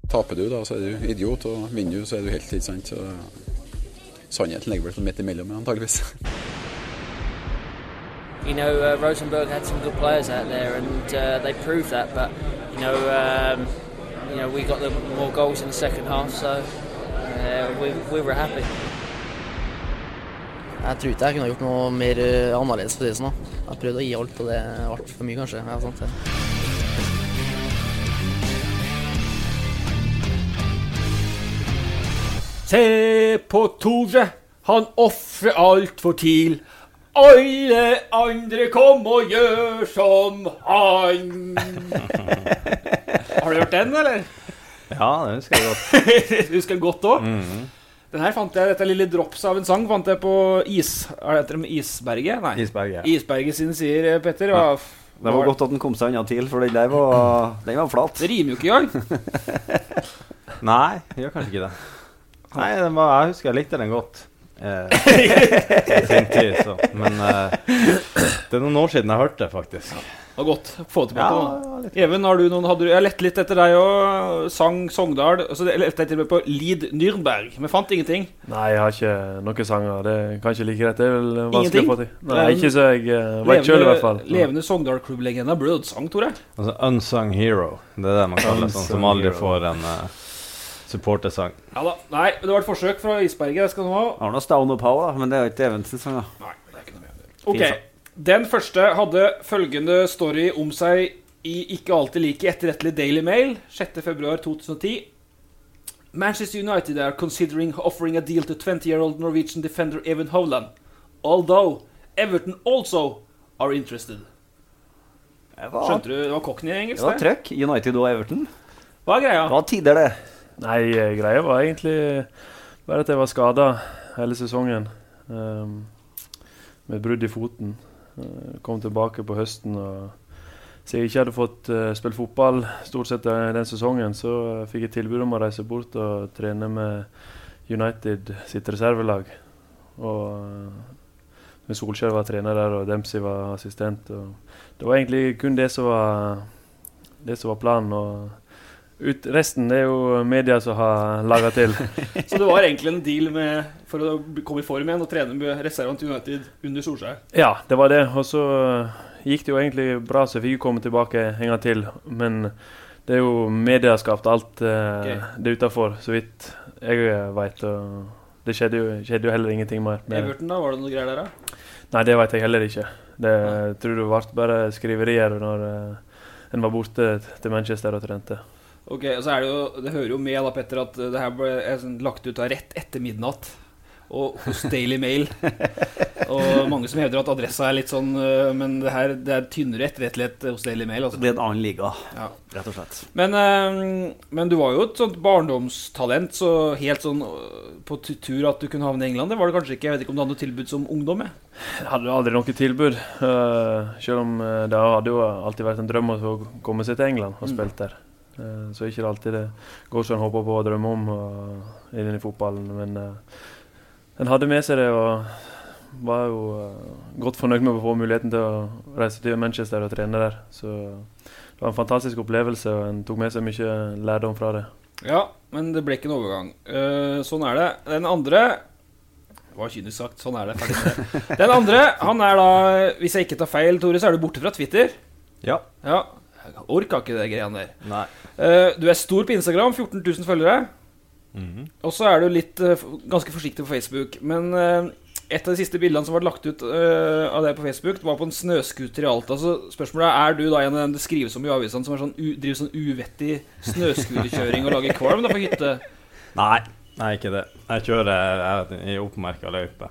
Taper du da, så du idiot, og vinner du, så du helt sant. Så sannheten ligger vel midt imellom, antageligvis. You know, Rosenborg had some good players out there, and they proved that. But we got the more goals in the second half, so we were happy. Jeg tror ikke jeg kunne gjort noe mer annerledes for det sånn. Jeg prøvde å gi alt, og det ble for mye kanskje. Ja, sant, ja. Se på Tore, han offrer alt for TIL. Alle andre kom og gjør som han. Har du hørt den, eller? Ja, det husker jeg godt. Du husker den godt også? Den her fant jeg, dette lille drops av en sang, fant jeg på Isberget? Nei. Isberget. Isberget sin, sier Petter. Ja. Det var godt at den kom seg unna TIL, for den var flat. Det rimer jo ikke i gang. Nei, det gjør kanskje ikke det. Nei, jeg husker jeg likte den godt. Sin tid, så. Men det er noen år siden jeg hørte det, faktisk. Det var godt å få tilbake nå. Even, jeg lett litt etter deg og sang Sogndal, og så lette jeg til og med på Lied Nürnberg, men fant ingenting. Nei, jeg har ikke noen sanger, det er kanskje like greit, det er vel vanskelig å få til. Nei, ikke så jeg vet selv i hvert fall. Levende Sogndal-klubblegenda, ble det sang, Tore? Altså, unsung hero, det er det man kaller sånn, som aldri får en supportersang. Ja da, nei, det var et forsøk fra Isberget, jeg skal nå ha. Det var noe Stone og Power, men det er jo ikke Evensen sang da. Nei, det er ikke noe mer. Ok, den første hadde følgende story om seg i ikke alltid like etterrettelig Daily Mail, 6. februar 2010. Manchester United are considering offering a deal to 20-year-old Norwegian defender Even Hovland, although Everton also are interested. Skjønte du, det var kokken i engelsk? Det var trøkk, United og Everton. Hva er greia? Det var tider det. Nei, greia var egentlig bare at jeg var skadet hele sesongen med brudd i foten. Kom tilbake på høsten, og så jeg ikke hadde fått spille fotball stort sett den sesongen, så fikk jeg tilbud om å reise bort og trene med United sitt reservelag. Og med Solskjær var trener der, og Dempsey var assistent. Og det var egentlig kun det som var planen, og resten er jo media som har laget til. Så det var egentlig en deal for å komme i form igjen og trene med reserven til United under Solskjær? Ja, det var det. Og så gikk det jo egentlig bra, så jeg fikk komme tilbake en gang til. Men det er jo media skapt alt det utenfor, så vidt jeg vet. Og det skjedde jo heller ingenting mer. Everton da, var det noe greier der da? Nei, det vet jeg heller ikke. Jeg tror det ble bare skriverier når en var borte til Manchester og trente. Ok, og så det hører jo med da, Petter, at det her ble lagt ut rett etter midnatt, og hos Daily Mail. Og mange som hevder at adressa litt sånn, men det er tynnere etterrettelighet hos Daily Mail. Altså. Det blir en annen liga, ja. Rett og slett. Men du var jo et sånt barndomstalent, så helt sånn på tur at du kunne havne i England, det var det kanskje ikke. Jeg vet ikke om du hadde noe tilbud som ungdom, Jeg hadde aldri noe tilbud, selv om det hadde jo alltid vært en drøm å komme seg til England og spilt der. Så ikke alltid det går som en håper på å drømme om inn i fotballen, men en hadde med seg det og var jo godt fornøyd med å få muligheten til å reise til Manchester og trene der, så det var en fantastisk opplevelse, og en tok med seg mye lærdom fra det. Ja, men det ble ikke en overgang. Sånn er det. Den andre, det var kynisk sagt, sånn er det. Den andre, han da, hvis jeg ikke tar feil, Tore, så er du borte fra Twitter. Ja. Ja. Jeg orker ikke det greiene der. Nei. Du er stor på Instagram, 14 000 følgere. Og så er du ganske forsiktig på Facebook. Men et av de siste bildene som var lagt ut av deg på Facebook, det var på en snøskuter i Alta. Så spørsmålet er du da en av dem det skrives om i avisene som driver sånn uvettig snøskuterkjøring og lager kvalm da på hytte? Nei, ikke det. Jeg kjører i oppmerket løype.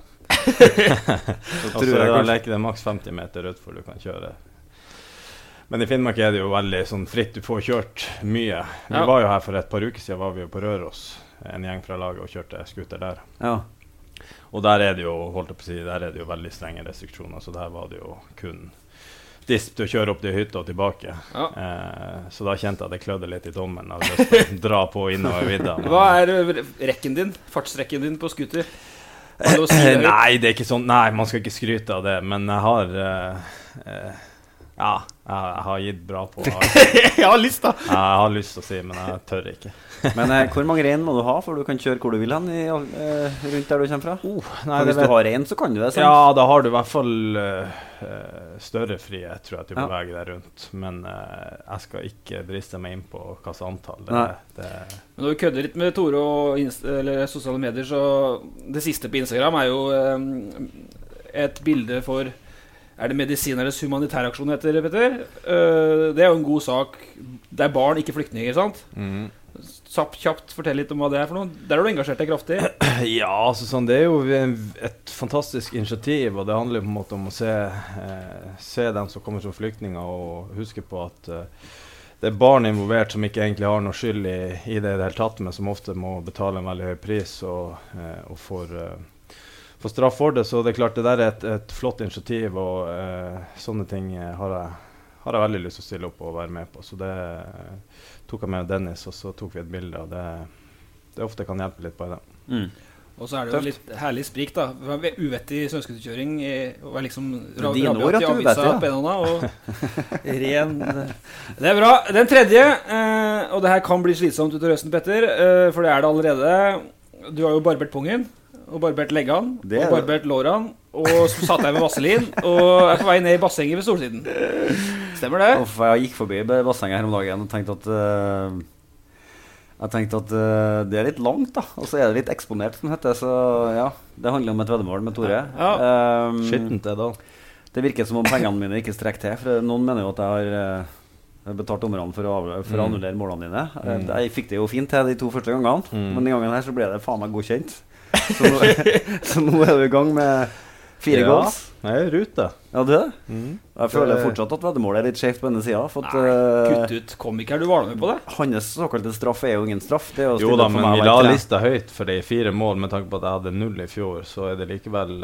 Så tror jeg kanskje det er maks 50 meter ut for du kan kjøre. Men i Finnmark er det jo veldig sånn fritt, du får kjørt mye. Vi var jo her for et par uker siden, var vi jo på Røros, en gjeng fra laget, og kjørte skuter der. Ja. Og der er det jo, holdt jeg på å si, der er det jo veldig strenge restriksjoner, så der var det jo kun disp til å kjøre opp til hytta og tilbake. Ja. Så da kjente jeg at det klødde litt i tommen, og lyst til å dra på innover vidda. Hva er rekken din, fartsrekken din på skuter? Nei, det er ikke sånn, nei, man skal ikke skryte av det, men jeg har... Ja, jeg har gitt bra på. Jeg har lyst da. Jeg har lyst til å si, men jeg tør ikke. Men hvor mange rein må du ha for du kan kjøre hvor du vil hen rundt der du kommer fra? Nei, hvis du har rein, så kan du det, sant? Ja, da har du i hvert fall større frihet, tror jeg, til å bevege deg rundt. Men jeg skal ikke driste meg inn på hva slags antall. Men når vi kødder litt med Tore og eller sosiale medier, så det siste på Instagram er jo et bilde for... Er det medisinernes humanitæraksjon heter, Petter? Det er jo en god sak. Det er barn, ikke flyktninger, sant? Kjapt, fortell litt om hva det er for noe. Der har du engasjert deg kraftig. Ja, altså sånn, det er jo et fantastisk initiativ, og det handler på en måte om å se dem som kommer som flyktninger, og huske på at det er barn involvert som ikke egentlig har noe skyld i det hele tatt, men som ofte må betale en veldig høy pris og får straff for det. Så det er klart, det der er et flott initiativ, og sånne ting har jeg veldig lyst til å stille opp og være med på. Så det tok jeg med Dennis, og så tok vi et bilde, og det ofte kan hjelpe litt på det. Og så er det jo litt herlig sprik da. Uvettig snøscooterkjøring og liksom dine ord at du vet det, og ren. Det er bra. Den tredje, og det her kan bli slitsomt ut av røsten, Petter, for det er det allerede. Du har jo barbert pungen, og barbert leggene, og barbert lårene, og satt deg med vaselin, og er på vei ned i bassenget ved Solsiden. Stemmer det? Jeg gikk forbi bassenget her om dagen og tenkte at det er litt langt da, og så er det litt eksponert, som heter, så ja, det handler om et veddemål med Tore. Skittent det da. Det virker som om pengene mine ikke strekker til, for noen mener jo at jeg har betalt dommerne for å annullere målene dine. Jeg fikk det jo fint til de 2 første gangene, men den gangen her så ble det faen meg godkjent. Så nå er du i gang med 4 goals. Ja, jeg er i rute. Ja, du er det? Jeg føler fortsatt at veddemålet er litt skjevt på denne siden. Kutt ut, kom ikke her, du var med på det. Hans såkalte straff er jo ingen straff. Jo da, men vi la lista høyt for det i 4 mål, med tanke på at jeg hadde 0 i fjor, så er det likevel...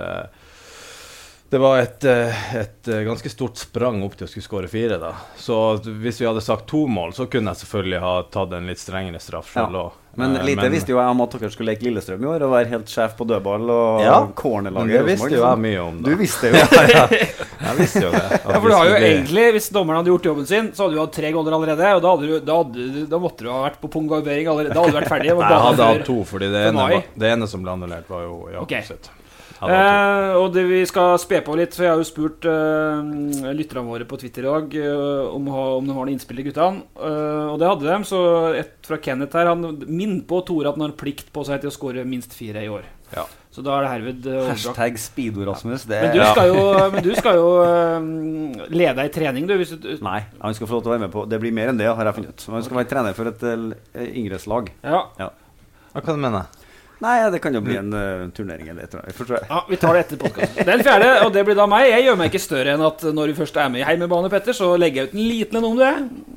Det var et ganske stort sprang opp til å skulle skåre 4 da. Så hvis vi hadde sagt 2 mål, så kunne jeg selvfølgelig ha tatt en litt strengere straff selv også. Men lite visste jo jeg om at dere skulle leke Lillestrøm i år, og være helt sjef på dødball og cornerlaget. Det visste jo jeg mye om da. Du visste jo. Jeg visste jo det. Ja, for du har jo egentlig, hvis dommeren hadde gjort jobben sin, så hadde du hatt 3 goller allerede, og da måtte du ha vært på punktbarbering allerede. Da hadde du vært ferdig. Jeg hadde hatt 2, fordi det ene som ble annullert var jo Jakob sitt. Og det vi skal spe på litt, for jeg har jo spurt lytterne våre på Twitter i dag om de har noen innspill til guttene, og det hadde de. Så et fra Kenneth her, han minner på Tore at han har plikt på seg til å skåre minst 4 i år. Ja. Så da er det herved Hashtag Speedo Rasmus. Men du skal jo lede i trening, du, Nei, han skal få lov til å være med på. Det blir mer enn det, har jeg funnet ut. Han skal være trener for et yngres lag. Ja. Hva kan du mene? Nei, det kan jo bli en turnering eller et eller annet. Ja, vi tar det etter podcasten. Den 4., og det blir da meg. Jeg gjør meg ikke større enn at når vi først er med i Heimebane, Petter, så legger jeg ut en liten om det.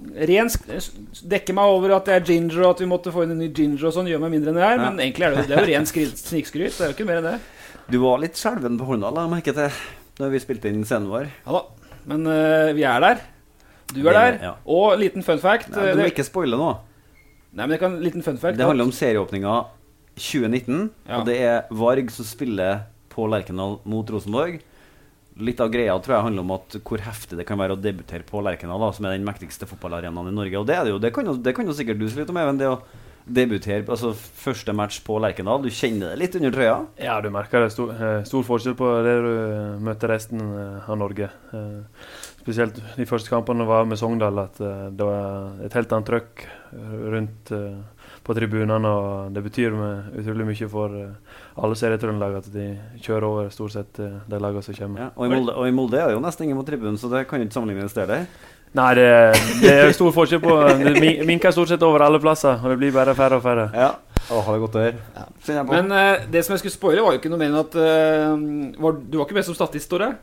Dekker meg over at det er ginger, og at vi måtte få inn en ny ginger og sånn, gjør meg mindre enn det her, men egentlig er det jo ren snikskryt. Det er jo ikke mer enn det. Du var litt skjelven på hånda, la jeg merke til, når vi spilte inn scenen vår. Ja da, men vi er der. Du er der, og liten fun fact. Nei, du må ikke spoile nå. Nei, men det kan liten fun fact. Det handler om serieåpninga 2019, og det er Varg som spiller på Lerkendal mot Rosenborg. Litt av greia tror jeg handler om at hvor heftig det kan være å debutere på Lerkendal, som er den mektigste fotballarenaen i Norge. Og det er det jo, det kan jo sikkert du si litt om, Even, det å debutere, altså første match på Lerkendal. Du kjenner det litt under trøya? Ja, du merker det stor forskjell på det du møter resten av Norge. Spesielt de første kampene var med Sogndal, at det var et helt annet trøkk rundt på tribunene, og det betyr utrolig mye for alle serietrøndelag at de kjører over stort sett de lagene som kommer. Ja, og i Molde er det jo nesten ingen på tribunen, så det kan jo ikke sammenlignes der. Nei, det er stor forskjell på, det minker stort sett over alle plasser, og det blir bare færre og færre. Ja, har det gått der. Ja. Men det som jeg skulle spoile var jo ikke noe mer enn at du var ikke med som statist, Tore?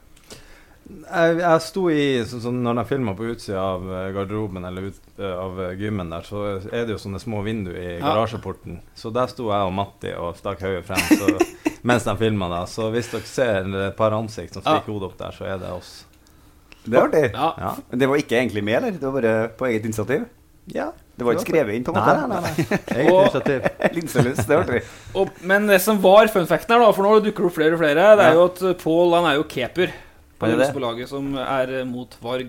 Jeg sto i, når jeg filmet på utsida av garderoben eller av gymmen der, så er det jo sånne små vinduer i garasjeporten. Så der sto jeg og Matti og stakk høyet frem mens de filmet da. Så hvis dere ser et par ansikt som stikker hodet opp der, så er det oss. Det var det. Ja. Men det var ikke egentlig med, eller? Det var bare på eget initiativ? Ja. Det var ikke skrevet inn på en måte? Nei. Eget initiativ. Linselus, det var det. Men det som var funfacten her da, for nå dukker det opp flere og flere, det er jo at Paul, han er jo keeper på laget som er mot Varg.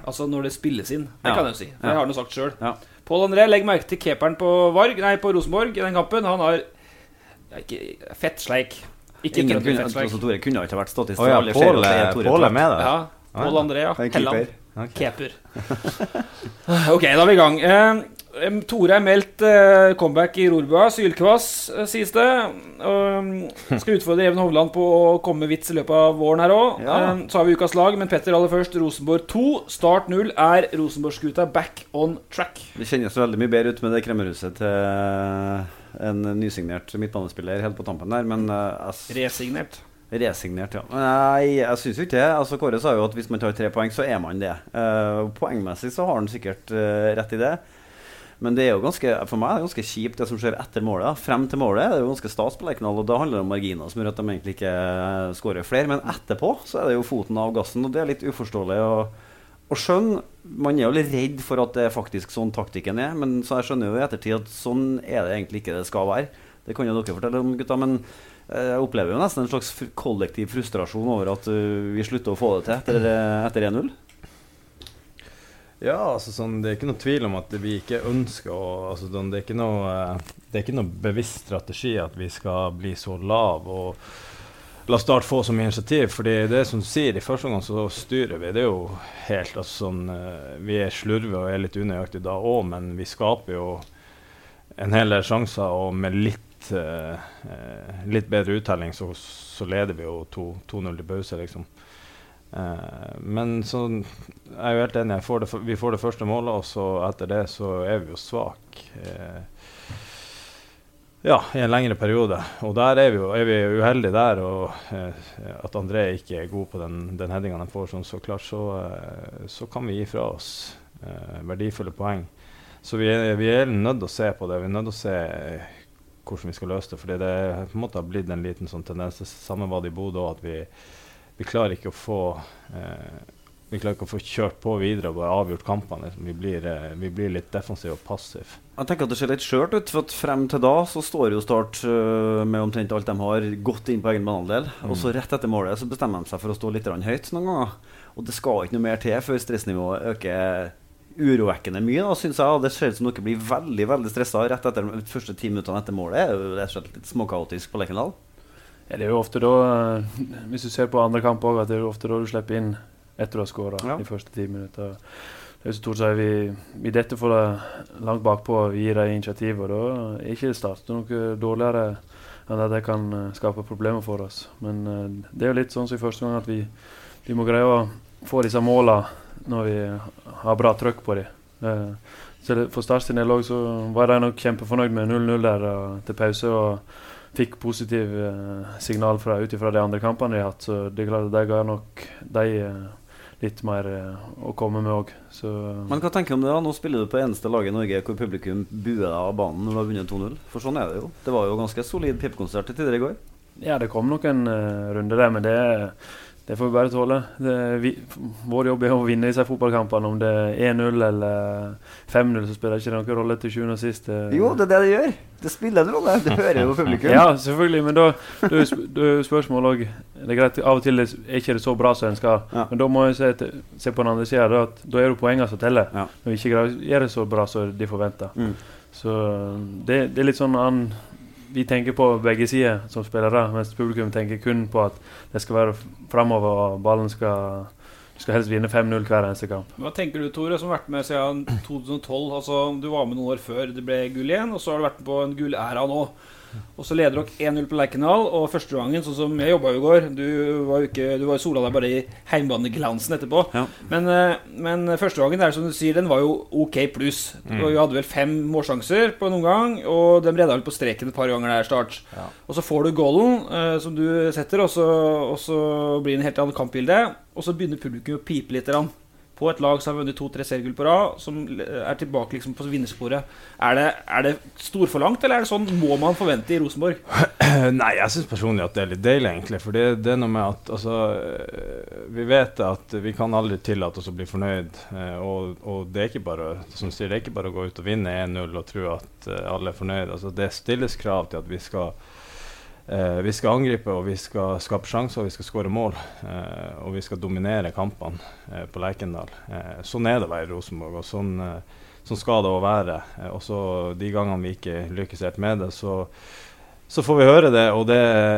Altså når det spilles inn. Det kan jeg jo si. For jeg har noe sagt selv. Ja. Pål André, legg merke til keeperen på Rosenborg i den kampen. Han har ikke fettsleik. Ikke fettsleik. Tore kunne ikke vært stått i stål. Pål med det. Ja, Pål André, ja. Helland. Keeper. Ok, da er vi i gang. Tore er meldt comeback i Rorbua. Sylkvass, sies det. Skal utfordre Even Hovland på å komme med vits i løpet av våren her også. Så har vi ukas lag, men Petter aller først. Rosenborg 2, Start 0. Er Rosenborg-skuta back on track? Det kjennes veldig mye bedre ut med det kremmerhuset til en nysignert midtbanespiller helt på tampen der, men Resignert, ja. Nei, jeg synes jo ikke det. Altså, Kåre sa jo at hvis man tar 3 poeng, så er man det. Poengmessig så har han sikkert rett i det. Men det er jo for meg er det ganske kjipt det som skjer etter målet. Frem til målet er det jo ganske stas på Lerkendal, og da handler det om marginer som gjør at de egentlig ikke skårer flere. Men etterpå så er det jo foten av gassen, og det er litt uforståelig å skjønne. Man er jo litt redd for at det er faktisk sånn taktikken er, men så jeg skjønner jo i ettertid at sånn er det egentlig ikke det skal være. Det kan jo dere fortelle om, gutta, men jeg opplever jo nesten en slags kollektiv frustrasjon over at vi slutter å få det til etter 1-0. Ja, altså sånn, det er ikke noe tvil om at vi ikke ønsker altså, det er ikke noe bevisst strategi at vi skal bli så lav og la Start få så mye initiativ, fordi det som sier i første gang så styrer vi, det er jo helt altså, sånn, vi er slurve og er litt unøyaktige da også, men vi skaper jo en hel del sjanser, og med litt bedre uttelling så leder vi jo 2-0 i pause liksom. Men så er jeg jo helt enig, vi får det første målet, og så etter det så er vi jo svak i en lengre periode, og der er vi uheldige der, og at André ikke er god på den headingen han får sånn, så klart så kan vi gi fra oss verdifulle poeng, så vi er nødt til å se på det, vi er nødt til å se hvordan vi skal løse det, fordi det på en måte har blitt en liten sånn tendens, samme var det i Bodø, at vi klarer ikke å få kjørt på videre og bare avgjort kampene. Vi blir litt defensiv og passiv. Jeg tenker at det ser litt skjørt ut, for at frem til da så står jo Start med omtrent alt de har gått inn på egen banehalvdel, og så rett etter målet så bestemmer de seg for å stå litt høyt noen ganger. Og det skal ikke noe mer til før stressnivået øker urovekkende mye, da, synes jeg. Det ser ut som dere blir veldig, veldig stresset rett etter de første 10 minuttene etter målet. Det er jo rett og slett litt småkaotisk på Lerkendal. Ja, det er jo ofte da, hvis du ser på andre kamp også, at det er jo ofte da du slipper inn etter å ha skåret de første 10 minutter. Det er jo så stort at vi dette for det langt bakpå og gir det initiativ, og da er ikke Start noe dårligere enn at det kan skape problemer for oss. Men det er jo litt sånn som i første gang at vi må greie å få disse målene når vi har bra trykk på dem. Så for Start sin del også, så var de nok kjempefornøyd med 0-0 der til pause, og fikk positiv signal ut ifra de andre kampene de har hatt, så det er klart at de ga nok de litt mer å komme med også. Men hva tenker du om det da? Nå spiller du på eneste lag i Norge hvor publikum buer deg av banen når du har vunnet 2-0, for sånn er det jo. Det var jo ganske solid pipkonsert tidligere i går. Ja, det kom nok en runde der, men det får vi bare tåle. Vår jobb er å vinne disse fotballkampene. Om det er 1-0 eller 5-0, så spiller det ikke noen rolle til 7. og sist. Jo, det er det gjør. Det spiller en rolle. Det hører jo publikum. Ja, selvfølgelig, men da er spørsmålet også, det er greit, av og til er ikke det så bra som en skal. Ja. Men da må jeg se på den andre siden, da er det poengene som teller. Ja. Når vi ikke gjør det så bra som de forventer. Så det er litt sånn vi tenker på begge sider som spillere, mens publikum tenker kun på at det skal være fremover, og ballen skal helst vinne 5-0 hver eneste kamp. Hva tenker du, Tore, som har vært med siden 2012? Altså, du var med noen år før det ble gull igjen, og så har du vært på en gullæra nå. Og så leder dere 1-0 på Lerkendal, og første gangen, sånn som jeg jobbet i går, du var sola deg bare i heimbaneglansen etterpå. Ja. Men første gangen, som du sier, den var jo ok pluss. Vi hadde vel 5 målsjanser på en omgang, og de redde vel på streken et par ganger der Start. Ja. Og så får du goalen som du setter, og så blir det en helt annen kampbilde, og så begynner publikum å pipe litt på et lag som har vunnet 2-3 seriegull på rad, som er tilbake liksom på vinnersporet. Er det storforlangt, eller er det sånn må man forvente i Rosenborg? Nei, jeg synes personlig at det er litt deilig egentlig, for det er noe med at altså, vi vet at vi kan aldri tillate oss å bli fornøyd, og det er ikke bare, som sier, det er ikke bare å gå ut og vinne 1-0 og tro at alle er fornøyd. Altså, det stilles krav til at vi skal vi skal angripe, og vi skal skape sjanser, og vi skal skåre mål, og vi skal dominere kampene på Lerkendal. Sånn det å være i Rosenborg, og sånn skal det også være. Og så de gangene vi ikke lykkes helt med det, så får vi høre det, og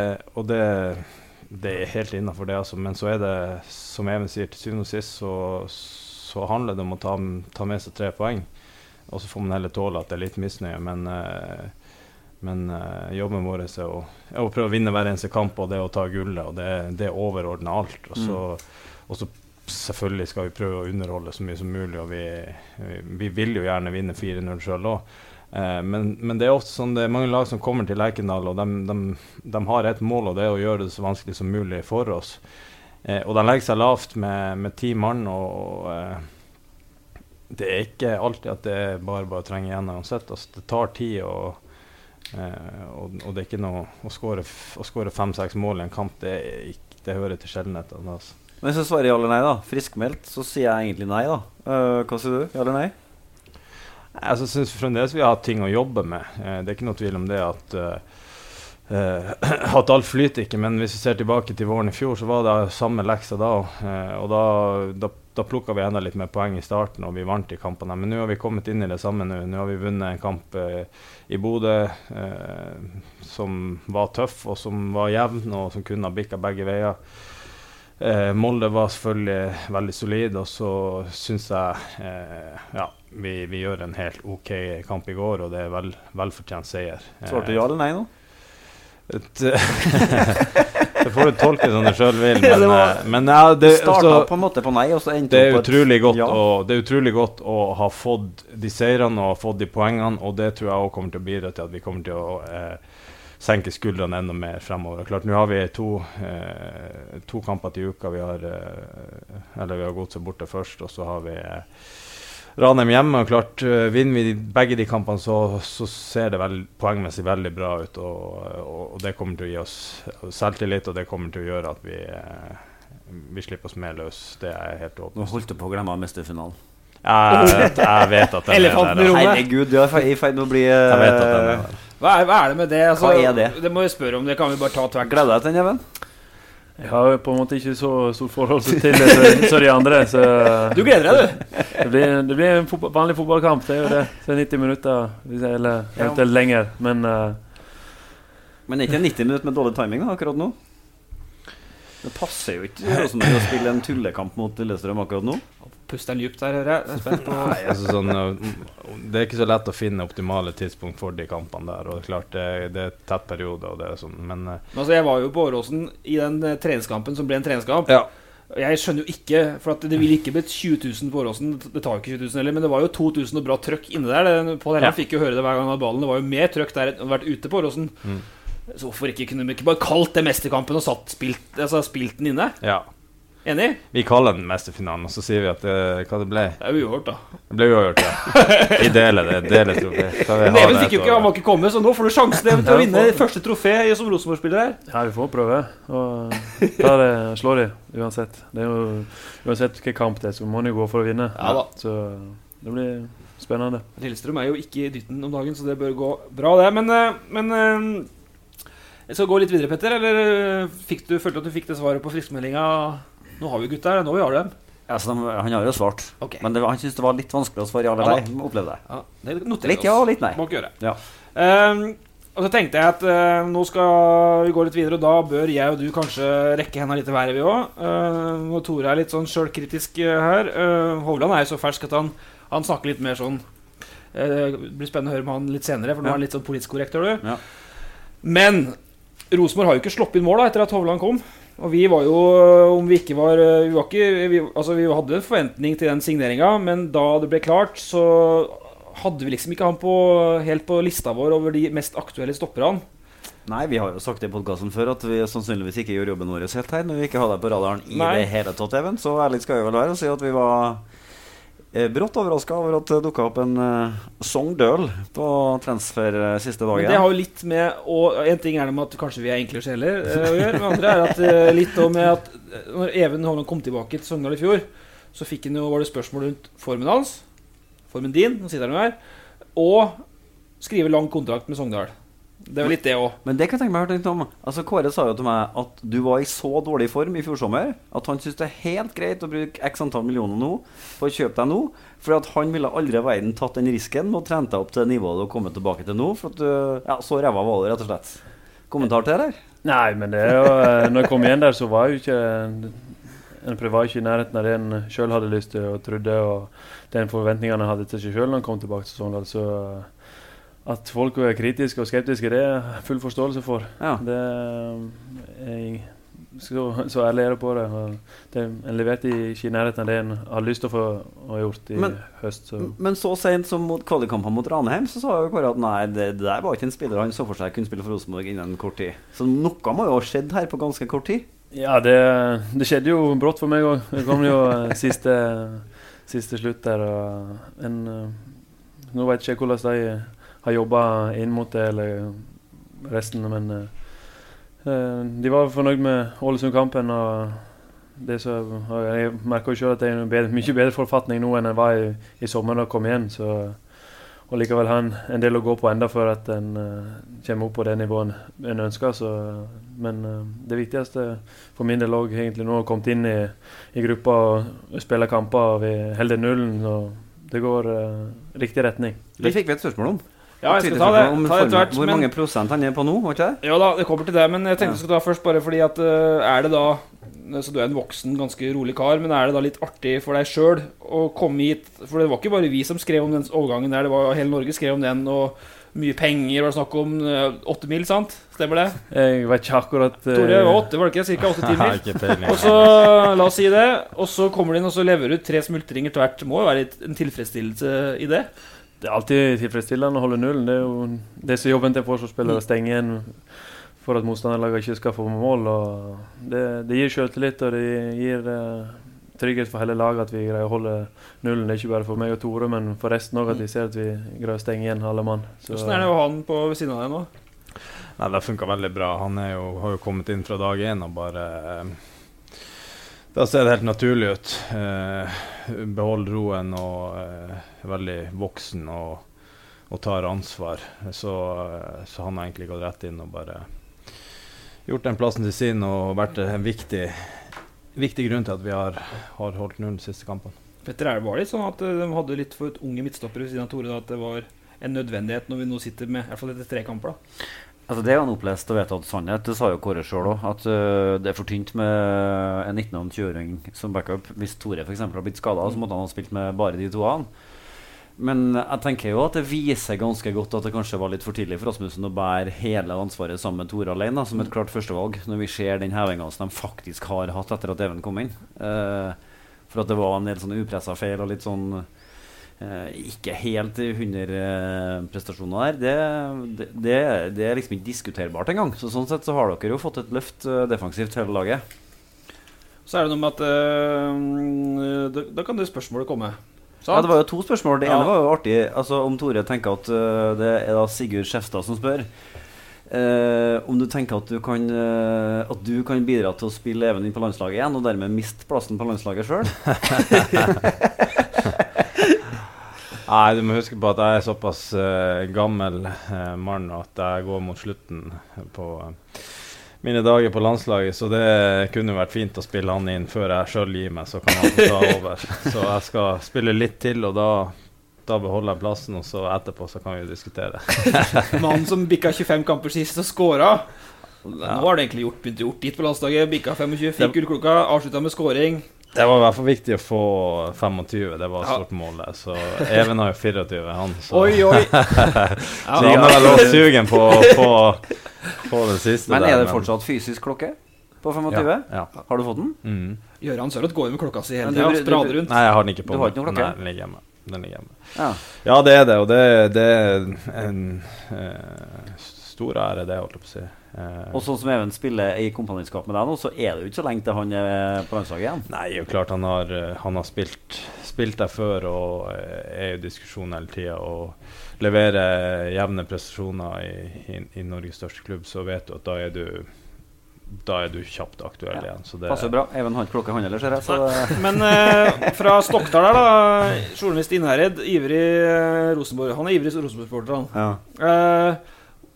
det helt innenfor det, altså. Men så det, som Even sier, til syvende og sist, så handler det om å ta med seg 3 poeng, og så får man heller tåle at det litt misnøye, men jobben vår er å prøve å vinne hver eneste kamp, og det å ta gullet, og det overordner alt. Og så selvfølgelig skal vi prøve å underholde så mye som mulig, og vi vil jo gjerne vinne 4-0 selv også. Men det ofte sånn, det mange lag som kommer til Lerkendal, og de har et mål, og det å gjøre det så vanskelig som mulig for oss. Og de legger seg lavt med 10 mann, og det ikke alltid at det bare å trenge igjen uansett. Altså, det tar tid, og det ikke noe å skåre 5-6 mål i en kamp, det hører til sjeldenheten. Altså. Men hvis jeg svarer ja eller nei da, friskmeldt, så sier jeg egentlig nei da. Hva sier du? Ja eller nei? Jeg synes fremdeles vi har ting å jobbe med. Det ikke noe tvil om det at alt flyter ikke, men hvis vi ser tilbake til våren i fjor, så var det samme leksa da, og da plukket vi enda litt mer poeng i starten, og vi vant i kampene. Men nå har vi kommet inn i det samme nå. Nå har vi vunnet en kamp i Bodø som var tøff, og som var jevn, og som kunne ha bikket begge veier. Molde var selvfølgelig veldig solid, og så synes jeg vi gjør en helt ok kamp i går, og det velfortjent seier. Svarte du ja eller nei nå? Det får du tolke som du selv vil, men det startet på en måte på nei, og så endte det utrolig godt, ja. Og det utrolig godt å ha fått de seirene og fått de poengene, og det tror jeg også kommer til å bidra til at vi kommer til å senke skuldrene enda mer fremover. Klart, nå har vi to kamper til uka. Vi har gått seg borte først, og så har vi Ranheim hjemme, og klart, vinner vi begge de kampene, så ser det poengmessig veldig bra ut, og det kommer til å gi oss selvtillit, og det kommer til å gjøre at vi slipper oss mer løs. Det helt åpent. Nå holdt du på å glemme mesterfinalen. Jeg vet at den Elefanten i rommet. Herregud, du i ferd med å bli Jeg vet at den der. Hva det med det? Altså, hva det? Det må vi spørre om, det kan vi bare ta tvert. Gleder deg til den, Even? Jeg har på en måte ikke så stort forhold til det så de andre, så du gleder deg, du? Det blir en vanlig fotballkamp, det jo det. Så 90 minutter, eller eventuelt lenger, men ikke 90 minutter med dårlig timing da, akkurat nå? Det passer jo ikke å spille en tullekamp mot Lillestrøm akkurat nå. Puster den djupt der, hører jeg. Spent på. Nei, altså det ikke så lett å finne optimale tidspunkt for de kampene der, og det er klart det et tett periode, og det sånn, men altså, jeg var jo på Åråsen i den treningskampen som ble en treningskamp. Ja. Jeg skjønner jo ikke, for at det ville ikke blitt 20 000 på Åråsen, det tar jo ikke 20 000 heller, men det var jo 2000 og bra trøkk inne der. Pål Helland fikk jo høre det hver gang han hadde ballen, det var jo mer trøkk der enn å vært ute på Åråsen. Så hvorfor kunne vi ikke bare kalt det mesterkampen og spilt den inne? Ja. Enig? Vi kaller den mesterfinalen, og så sier vi at hva det ble. Det jo uavgjort da. Det ble uavgjort, ja. Vi deler trofé. Men Even fikk jo ikke, han må ikke komme, så nå får du sjansen til å vinne første trofé som Rosenborg-spiller her. Ja, vi får prøve, og slår de, uansett. Det jo, uansett hvilken kamp det så må de gå for å vinne. Ja da. Så det blir spennende. Lillestrøm jo ikke i dytten om dagen, så det bør gå bra det. Men jeg skal gå litt videre, Petter, eller følte du at du fikk det svaret på friskmeldingen? Nå har vi gutt der, nå vi har dem. Ja, så han har jo svart. Okay. Men han synes det var litt vanskelig å svare ja eller nei. Opplevde det. Ja, det noterer litt ja og litt nei. Må ikke gjøre. Ja. Og så tenkte jeg at nå skal vi gå litt videre, og da bør jeg og du kanskje rekke henne litt i været vi også. Og Tore litt sånn selvkritisk her. Hovland jo så fersk at han snakker litt mer sånn. Det blir spennende å høre med han litt senere, for nå han litt sånn politisk korrekt, hører du. Ja. Men Rosenborg har jo ikke slått inn mål da, etter at Hovland kom. Og vi var jo, om vi ikke var, vi hadde en forventning til den signeringen, men da det ble klart, så hadde vi liksom ikke han helt på lista vår over de mest aktuelle stopperne. Nei, vi har jo sagt det i podcasten før, at vi sannsynligvis ikke gjør jobben vår helt her, når vi ikke hadde det på radaren i det hele tatt, Even. Så ærlig skal vi vel være og si at vi var brått overrasket over at det dukket opp en Song Døl på transfer siste dagen. Men det har jo litt med, og en ting det med at kanskje vi enklere sjeler å gjøre, men andre at litt med at når Even Hovland kom tilbake til Sogndal i fjor, så fikk han jo, var det spørsmål rundt formen hans, formen din, nå sitter han jo her, og skrive lang kontrakt med Sogndal. Det er jo litt det også. Men det kan jeg tenke meg å høre litt om. Altså, Kåre sa jo til meg at du var i så dårlig form i fjor sommer at han synes det er helt greit å bruke x antall millioner nå for å kjøpe deg nå, for at han ville aldri i verden tatt den risken med å trene deg opp til nivået du har kommet tilbake til nå, for at du, så ræva var du rett og slett. Kommentar til det der? Nei, men det er jo, når jeg kom igjen der så var jo ikke en var ikke i nærheten av det en selv hadde lyst til og trodde, og den forventningene hadde til seg selv når han kom tilbake til Sogndal, så at folk er kritiske og skeptiske, det er full forståelse for. Ja. Det så ærlig er det på det. En leverte ikke i nærheten av det en har lyst til å få gjort i høst. Så. Men så sent som mot kvalikkampen mot Ranheim, så sa jo Kåre at nei, det der var ikke en spiller han så for seg kunne spille for Rosenborg innen kort tid. Så noe må jo ha skjedd her på ganske kort tid. Ja, det skjedde jo brått for meg også. Det kom jo siste slutt der. Og nå vet ikke jeg hvordan de har jobbet inn mot det eller resten, men de var fornøyd med Ålesund-kampen, og jeg merker jo selv at det er en mye bedre forfatning nå enn jeg var i sommer da jeg kom igjen, og likevel har en del å gå på enda før at en kommer opp på det nivået en ønsker, men det viktigste for min del også egentlig nå har kommet inn i gruppa og spiller kamper, og vi holder nullen, og det går riktig retning. Det fikk vi et spørsmål om. Ja, jeg skal ta det etter hvert. Hvor mange prosent han er på nå, var ikke det? Ja da, det kommer til det, men jeg tenkte jeg skulle ta først bare fordi at det da, så du en voksen, ganske rolig kar, men det da litt artig for deg selv å komme hit, for det var ikke bare vi som skrev om den overgangen der, det var hele Norge skrev om den, og mye penger, var det snakk om 8 mil, sant? Stemmer det? Jeg vet ikke akkurat... Tore, 8, var det ikke? Cirka 8-10 mil. Og så, la oss si det, og så kommer de inn og så lever du 3 smultringer tvert. Det må jo være en tilfredsstillelse i det. Det er alltid tilfredsstillende å holde nullen. Det er jo det som jobben til forsvarsspillere å stenge igjen for at motstanderlaget ikke skal få mål. Og det gir selvtillit, og det gir trygghet for hele laget at vi greier å holde nullen. Det er ikke bare for meg og Tore, men for resten også at vi ser at vi greier å stenge igjen alle mann. Hvordan er det å ha han på ved siden av deg nå? Nei, det funker veldig bra. Han har jo kommet inn fra dag 1 og bare... Da ser det helt naturlig ut. Behold roen og veldig voksen og tar ansvar. Så han har egentlig gått rett inn og bare gjort den plassen til sin og vært en viktig grunn til at vi har holdt null de siste kampene. Petter, var det sånn at de hadde litt for unge midtstoppere siden av Tore, da, at det var en nødvendighet når vi nå sitter med, i hvert fall etter 3 kamper da? Altså det er jo en opplest og vedtatt sannhet. Det sa jo Kåre selv også, at det er for tynt med en 19- og 20-åring som backup. Hvis Tore for eksempel har blitt skadet, så måtte han ha spilt med bare de to an. Men jeg tenker jo at det viser ganske godt at det kanskje var litt for tidlig for Rasmussen å bære hele ansvaret sammen med Tore alene, som et klart førstevalg, når vi ser den hevinga som de faktisk har hatt etter at Even kom inn. For at det var en del sånne upresset feil og litt sånn ikke helt 100 prestasjoner der. Det er liksom ikke diskuterbart en gang. Så sånn sett så har dere jo fått et løft defensivt hele laget. Så er det noe med at da kan det spørsmålet komme. Ja, det var jo 2 spørsmål. Det ene var jo artig, altså om Tore tenker at det er da Sigurd Skjefstad som spør om du tenker at du kan bidra til å spille Even inn på landslaget igjen og dermed miste plassen på landslaget selv. Nei, du må huske på at jeg er såpass gammel mann at jeg går mot slutten på mine dager på landslaget, så det kunne vært fint å spille han inn før jeg selv gir meg, så kan han ta over. Så jeg skal spille litt til, og da beholder jeg plassen, og så etterpå så kan vi diskutere. Mannen som bikka 25 kamper sist og skåret. Nå har det egentlig begynt gjort dit på landslaget. Bikka 25, fikk gullklokka, avsluttet med skåring. Det var i hvert fall viktig å få 25, det var et stort mål der. Så Even har jo 24, han. Så. Oi. Så han er vel også sugen på det siste. Men er det fortsatt fysisk klokke på 25? Ja. Har du fått den? Gjøran Sørloth går jo med klokka si hele tiden, sprader rundt. Nei, jeg har den ikke på. Du har ikke noen klokke? Nei, den ligger hjemme. Ja, det er det, og det er en stor ære det, holdt jeg på å si. Og sånn som Even spiller i kompaniskap med deg nå, så er det jo ikke så lenge til han er på landslaget igjen. Nei, jo klart han har spilt der før og er i diskusjon hele tiden og leverer jevne prestasjoner i Norges største klubb, så vet du at da er du kjapt aktuell igjen. Så det passer bra. Even har ikke klokka han heller, ser jeg. Så men fra Stockdal der da, Sjolmist Innherred, ivrig Rosenborg. Han er ivrig Rosenborg-sporter, han. Ja.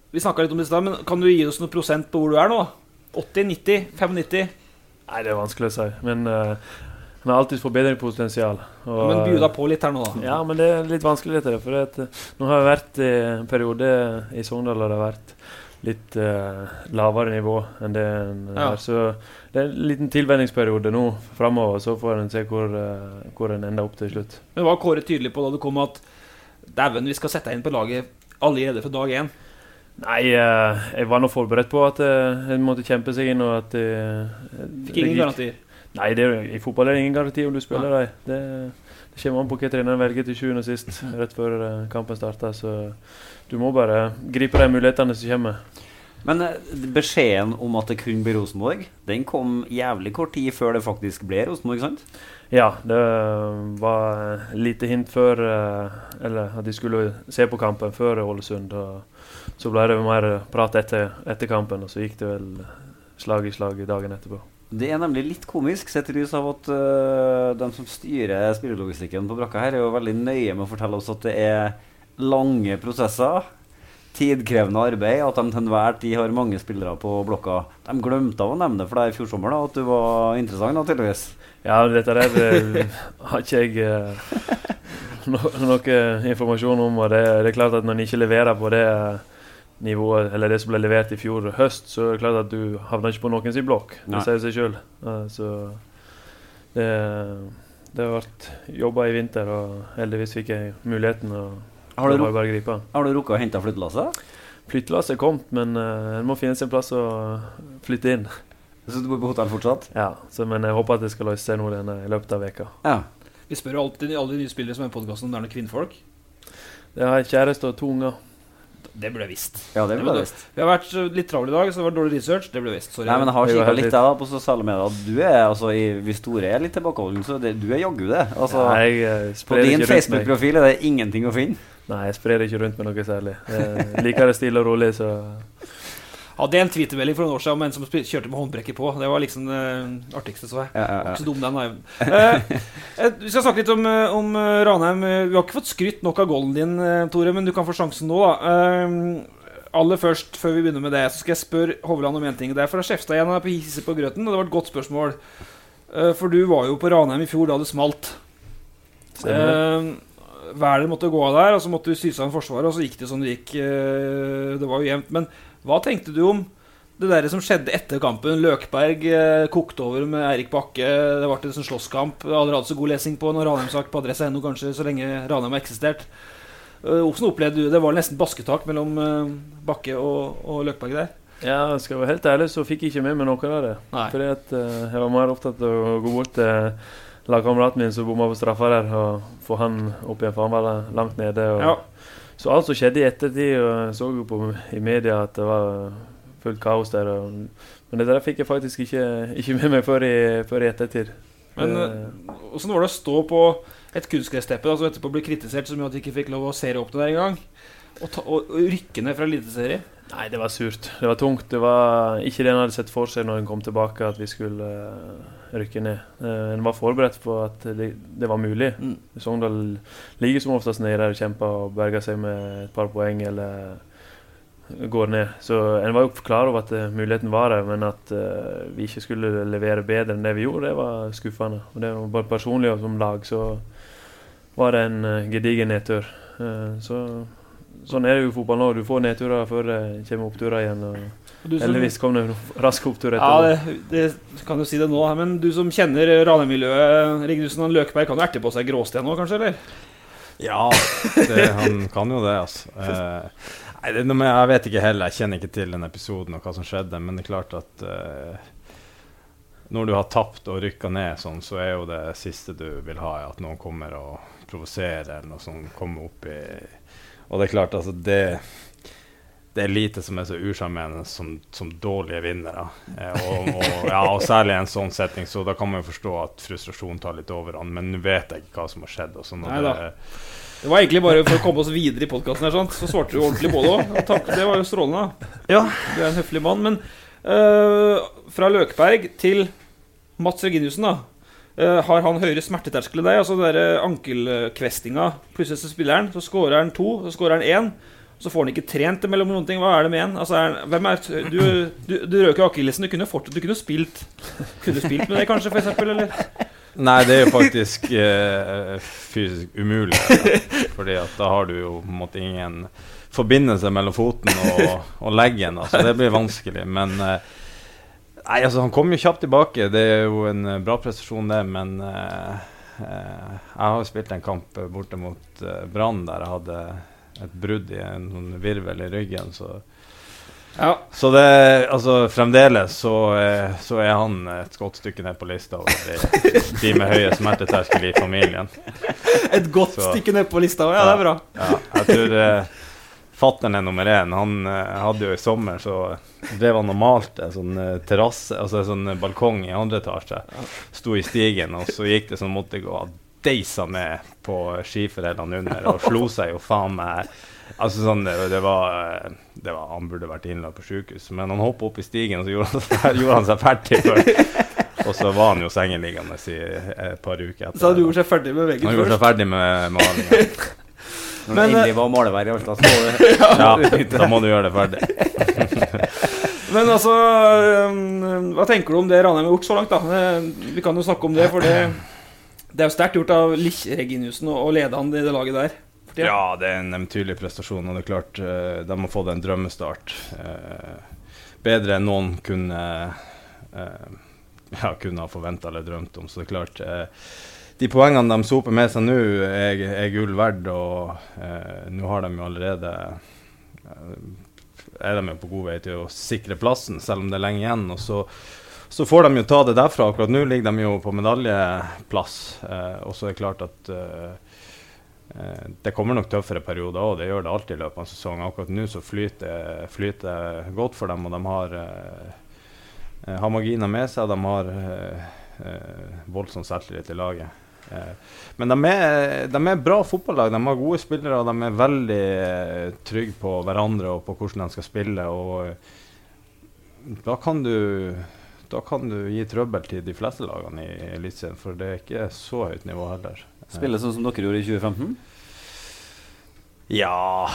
vi snakket litt om det i sted, men kan du gi oss noen prosent på hvor du nå? 80, 90, 95? Nei, det vanskelig å si, men han har alltid forbedringspotensial. Men bjuda på litt her nå da. Ja, men det litt vanskelig dette, for nå har jeg vært i en periode i Sogndal, og det har vært litt lavere nivå enn det her, så det en liten tilvenningsperiode nå fremover, så får en se hvor en ender opp til slutt. Men var Kåre tydelig på da du kom at vi skal sette inn på laget allerede fra dag 1? Nei, jeg var nå forberedt på at jeg måtte kjempe seg inn, og at fikk ingen garantier? Nei, i fotball det ingen garanti om du spiller deg. Det kommer an på hva treneren velger til 7. og sist, rett før kampen starter, så du må bare gripe de mulighetene som kommer. Men beskjeden om at det kunne bli Rosenborg, den kom jævlig kort tid før det faktisk ble Rosenborg, sant? Ja, det var lite hint før, eller at de skulle se på kampen før Ålesund, og så ble det mer prat etter kampen, og så gikk det vel slag i slag dagen etterpå. Det nemlig litt komisk, sett i lys av at de som styrer spillelogistikken på brakka her, jo veldig nøye med å fortelle oss at det lange prosesser, tidkrevende arbeid, at de til enhver tid har mange spillere på blokka. De glemte av å nevne det for deg i fjor sommer, at du var interessant, naturligvis. Ja, dette der har ikke jeg noe informasjon om, og det klart at når en ikke leverer på det nivået, eller det som ble levert i fjor høst, så det klart at du havner ikke på noen sin blokk. Det sier seg selv. Så det har vært jobbet i vinter, og heldigvis fikk jeg muligheten å Har du rukket å hente flyttelasset? Flyttelasset kom, men en må finne sin plass å flytte inn. Så du bor på hotell fortsatt? Ja, men jeg håper at det skal løse seg nå i løpet av veka. Ja. Vi spør jo alltid alle de nye spillere som er i podcasten om det noen kvinnfolk. Det har en kjæreste og 2 unger. Det ble visst. Ja, det ble visst. Vi har vært litt travle i dag, så det var dårlig research. Det ble visst. Sorry. Nei, men jeg har kikket litt der på sosiale medier. Du altså, hvis Tore litt tilbakeholden, så du jaggu det. Altså, på din Facebook-profil det ingenting å finne. Nei, jeg sprer ikke rundt med noe særlig. Jeg liker det stille og rolig, så... Ja, det en tweetemelding for noen år siden om en som kjørte med håndbrekker på. Det var liksom det artigste, så jeg. Ikke så dum den, Eivind. Vi skal snakke litt om Ranheim. Vi har ikke fått skrytt nok av goalen din, Tore, men du kan få sjansen nå, da. Aller først, før vi begynner med det, så skal jeg spørre Hovland om en ting. Det er for å kjefte igjen på hisse på grøten, og det var et godt spørsmål. For du var jo på Ranheim i fjor da det smalt. Været måtte gå av der, og så måtte du syse av en forsvar, og så gikk det som det gikk. Det var jo jevnt, men hva tenkte du om det der som skjedde etter kampen? Løkberg kokte over med Eirik Bakke, det var en sånn slåsskamp. Jeg har aldri hatt så god lesing på når Ranheim-sak på adresse ennå, kanskje så lenge Ranheim har eksistert. Hvordan opplevde du det? Var nesten basketak mellom Bakke og Løkberg der? Ja, skal jeg være helt ærlig, så fikk jeg ikke med meg noe av det. Fordi at jeg var mer opptatt av å gå bort til lagkameraten min som bommet på straffa der, og få han opp igjen, for han var langt nede. Så alt som skjedde i ettertid, og jeg så jo på i media at det var fullt kaos der, men det der fikk jeg faktisk ikke med meg før i ettertid. Men hvordan var det å stå på et kunstgressteppe som etterpå ble kritisert så mye at de ikke fikk lov å serie opp det der en gang, og rykke ned fra eliteserie? Nei, det var surt. Det var tungt. Det var ikke det en hadde sett for seg når en kom tilbake, at vi skulle rykke ned. En var forberedt på at det var mulig. Sogndal ligger som oftest nede der og kjemper og berger seg med et par poeng eller går ned. Så en var jo klar over at muligheten var der, men at vi ikke skulle levere bedre enn det vi gjorde, det var skuffende. Og det var bare personlig og som lag, så var det en gedigen nedtur. Sånn er det jo i fotball nå. Du får nedturer før det kommer oppturer igjen. Heldigvis kom det rask opptur etterpå. Ja, det kan jo si det nå. Men du som kjenner Ranheim-miljøet, Rignussen og Løkberg, kan jo erte på seg gråsten nå, kanskje, eller? Ja, han kan jo det, altså. Jeg vet ikke heller, jeg kjenner ikke til den episoden og hva som skjedde, men det er klart at når du har tapt og rykket ned sånn, så er jo det siste du vil ha at noen kommer og provoserer eller noe som kommer opp i. Og det er klart, altså, det er lite som er så uskjermerende som dårlige vinnere. Og særlig en sånn setning, så da kan man jo forstå at frustrasjonen tar litt overhånd, men nå vet jeg ikke hva som har skjedd. Og sånn, og det var egentlig bare for å komme oss videre i podcasten her, sant? Så svarte du ordentlig på det også. Takk, det var jo strålende. Ja. Du er en høflig mann, men fra Løkberg til Mats Reginiussen da. Har han høyere smerteterskel enn deg? Altså den der ankelkvestinga, plutselig så spiller han, så skårer han 2, så skårer han 1. så får han ikke trent det mellom noen ting. Hva det med en? Altså, du røker akillesen, du kunne spilt med det kanskje, for eksempel, eller? Nei, det jo faktisk fysisk umulig, fordi at da har du jo på en måte ingen forbindelse mellom foten og leggen, altså det blir vanskelig, men nei, altså han kom jo kjapt tilbake, det jo en bra prestasjon det, men jeg har spilt en kamp borte mot Brann der jeg hadde et brudd i en virvel i ryggen, så det, altså fremdeles så han et godt stykke ned på lista over de med høye smerteterskel i familien. Et godt stykke ned på lista, ja, det bra. Ja, jeg tror fatteren nummer 1, han hadde jo i sommer, så drev han og malte sånn terrasse, altså sånn balkong i andre etasje, sto i stigen, og så gikk det sånn måtte gå deisa ned på skiforeldene under, og slo seg jo faen meg, altså sånn, det var han burde vært innlagt på sykehus, men han hoppet opp i stigen, og så gjorde han seg ferdig og så var han jo sengeliggende i et par uker etter. Så han gjorde seg ferdig med veggen først? Han gjorde seg ferdig med malingen. Når det endelig var malevær i alt, så da må du gjøre det ferdig. Men altså, hva tenker du om det Ranheim har gjort så langt da? Vi kan jo snakke om det, for det jo sterkt gjort av Lich Reginiussen å lede han i det laget der. Ja, det en tydelig prestasjon, og det klart, de har fått en drømmestart. Bedre enn noen kunne ha forventet eller drømt om, så det klart, de poengene de soper med seg nå gull verd, og nå har de jo allerede de jo på god vei til å sikre plassen, selv om det lenge igjen, og så får de jo ta det derfra. Akkurat nå ligger de jo på medaljeplass, og så det klart at det kommer nok tøffere perioder, og det gjør det alltid i løpet av en sesong. Akkurat nå så flyter godt for dem, og de har marginer med seg, og de har voldsomt selvtillit i laget. Men de bra fotballag, de har gode spillere, og de veldig trygge på hverandre og på hvordan de skal spille, og da kan du gi trøbbel til de fleste lagene i Eliteserien, for det ikke så høyt nivå heller. Spille sånn som dere gjorde i 2015? Ja,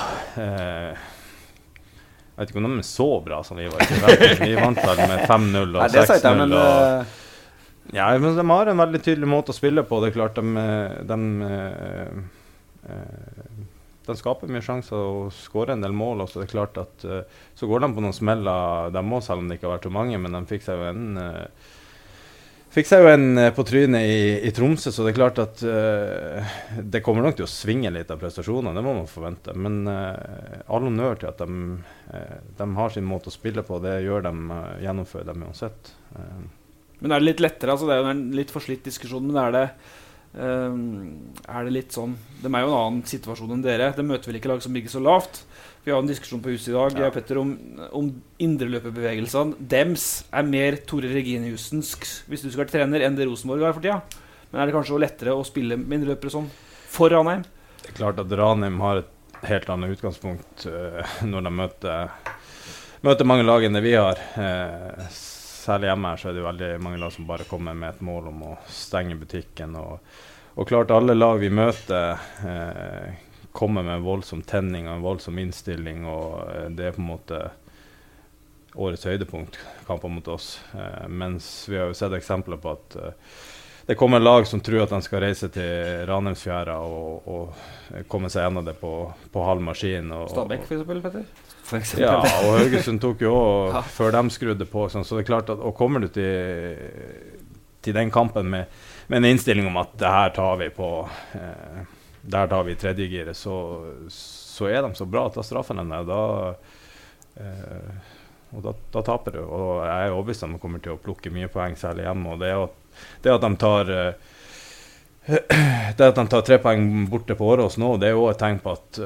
jeg vet ikke om de så bra som vi var i 2015. Vi vant vel med 5-0 og 6-0 ja, men de har en veldig tydelig måte å spille på. Det er klart de skaper mye sjanser og skårer en del mål, og så det er klart at så går de på noen smeller, de må, selv om det ikke har vært så mange, men de fikk seg jo en på trynet i Tromsø, så det er klart at det kommer nok til å svinge litt av prestasjonene, det må man forvente, men all honnør til at de har sin måte å spille på, det gjør de, gjennomfører dem uansett. Men det litt lettere, altså det jo en litt forslitt diskusjon, men det litt sånn, de jo en annen situasjon enn dere, de møter vel ikke lag som ligger så lavt. Vi har en diskusjon på huset i dag, jeg og Petter, om indreløpebevegelsene. Dems mer Tore Reginiusensk, hvis du skal være trener, enn det Rosenborg har for tida. Men det kanskje lettere å spille med indreløpere sånn for Ranheim? Det er klart at Ranheim har et helt annet utgangspunkt når de møter mange lag enn det vi har. Særlig hjemme her så det jo veldig mange lag som bare kommer med et mål om å stenge butikken. Og klart alle lag vi møter kommer med en voldsom tenning og en voldsom innstilling, og det på en måte årets høydepunkt, kampen mot oss. Mens vi har jo sett eksempler på at det kommer lag som tror at de skal reise til Ranheimsfjæra og komme seg gjennom det på halv maskin. Stabæk for eksempel, Petter? Ja, og Haugesund tok jo også før de skrudde på, så det er klart at, og kommer du til den kampen med en innstilling om at det her tar vi på der tar vi tredje giret, så de så bra at da straffer de det, og da taper du, og jeg overbevist om at de kommer til å plukke mye poeng særlig hjemme, og det at de tar 3 poeng borte på Årås nå, det jo et tegn på at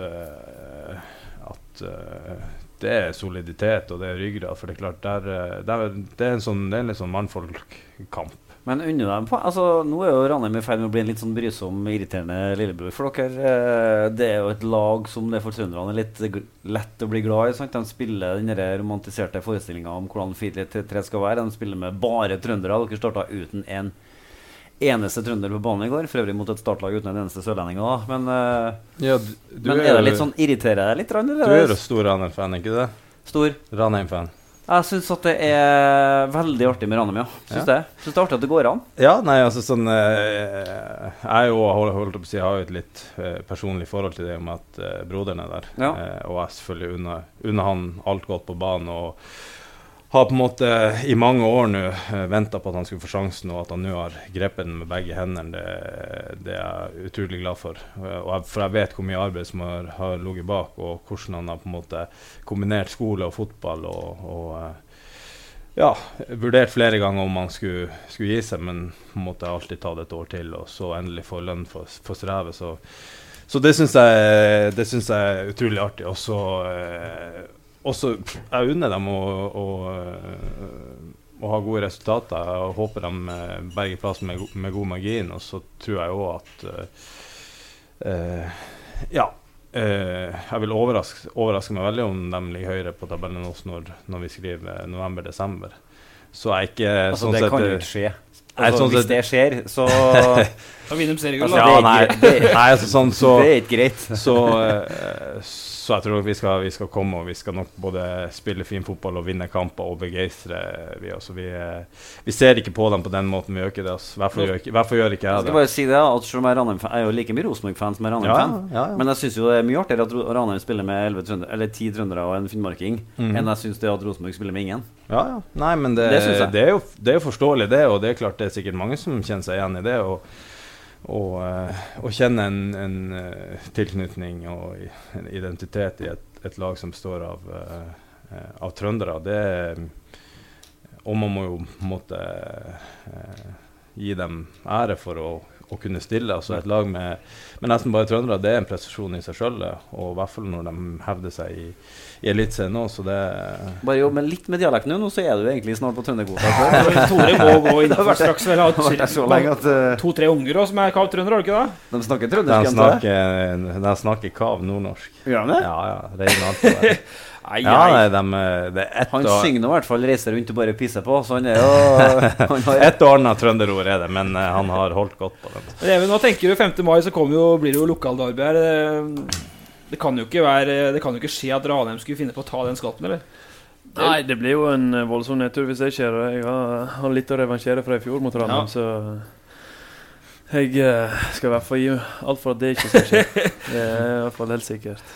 det soliditet og det ryggrad, for det er klart det en litt sånn mannfolkkamp. Men under dem, altså nå jo Ranheim i ferd med å bli en litt sånn brysom, irriterende lillebror for dere. Det jo et lag som det for trønderne litt lett å bli glad i, sant? De spiller den romantiserte forestillingen om hvordan 4-3 skal være. De spiller med bare trøndere. Dere startet uten eneste trønder på banen I går, for øvrig mot et startlag uten en eneste sørlending da. Men, men er det litt sånn, irriterer deg litt? Du er jo stor Ranheim-fan, ikke det? Stor? Ranheim-fan. Jeg synes at det veldig artig med Ranheim, ja. Synes det er artig at det går an. Ja, nei, altså sånn jeg jo holdt på å si, har jo et litt personlig forhold til det med at broderen der. Ja. Og jeg selvfølgelig unna han alt godt på banen, og har på en måte I mange år nå ventet på at han skulle få sjansen, og at han nå har grepet den med begge hendene, det er jeg utrolig glad for. For jeg vet hvor mye arbeid som har ligget bak, og hvordan han har på en måte kombinert skole og fotball, og ja, vurdert flere ganger om han skulle gi seg, men på en måte alltid tatt et år til, og så endelig få lønn for strevet. Så det synes jeg er utrolig artig, og så også, jeg unner dem å ha gode resultater. Jeg håper de berger plass med god margin, og så tror jeg også at jeg vil overraske meg veldig om de ligger høyere på tabellen også når vi skriver november-desember. Så jeg ikke altså, sånn det sett, kan jo ikke skje. Altså, sånn hvis det skjer, så da vinner de seriegull. Altså, det er ikke greit. Så jeg tror vi skal komme, og vi skal nok både spille fin fotball og vinne kamper og begeistre. Vi ser ikke på dem på den måten vi gjør ikke det. Hvorfor gjør ikke jeg det? Jeg skal bare si det, at selv om jeg er jo like mye Rosenborg-fan som jeg er Ranheim-fan. Ja. Men jeg synes jo det er mye artigere at Ranheim spiller med 10 trøndere og en finnmarking, enn jeg synes det at Rosenborg spiller med ingen. Ja. Nei, men det er jo forståelig det, og det er klart det er sikkert mange som kjenner seg igjen I det, og kjenne en tilknytning og en identitet I et lag som består av trøndere. Og man må jo måtte gi dem ære for å kunne stille. Altså et lag med nesten bare trøndere, det en prestasjon I seg selv, og I hvert fall når de hevder seg I elitserien nå, så det bare jobb med litt med dialekten nå, så du egentlig snart på trøndergota. Tore må gå innenfor straks vel ha 2-3 unger også, som kav trønder, har du ikke det? De snakker trøndersk, de snakker kav nordnorsk. Gjør de det? Ja, regne alt på det. Han synger nå I hvert fall reiser rundt og bare pisser på, så han jo et og annet trønderord det, men han har holdt godt på den. Nå tenker du 5. mai så blir det jo lokaldarby her. Det kan jo ikke skje at Ranheim skulle finne på å ta den skatten, eller? Nei, det blir jo en voldsom nedtur hvis det skjer. Jeg har litt å revansjere fra I fjor mot Ranheim, så jeg skal I hvert fall gi alt for at det ikke skal skje. Det I hvert fall helt sikkert.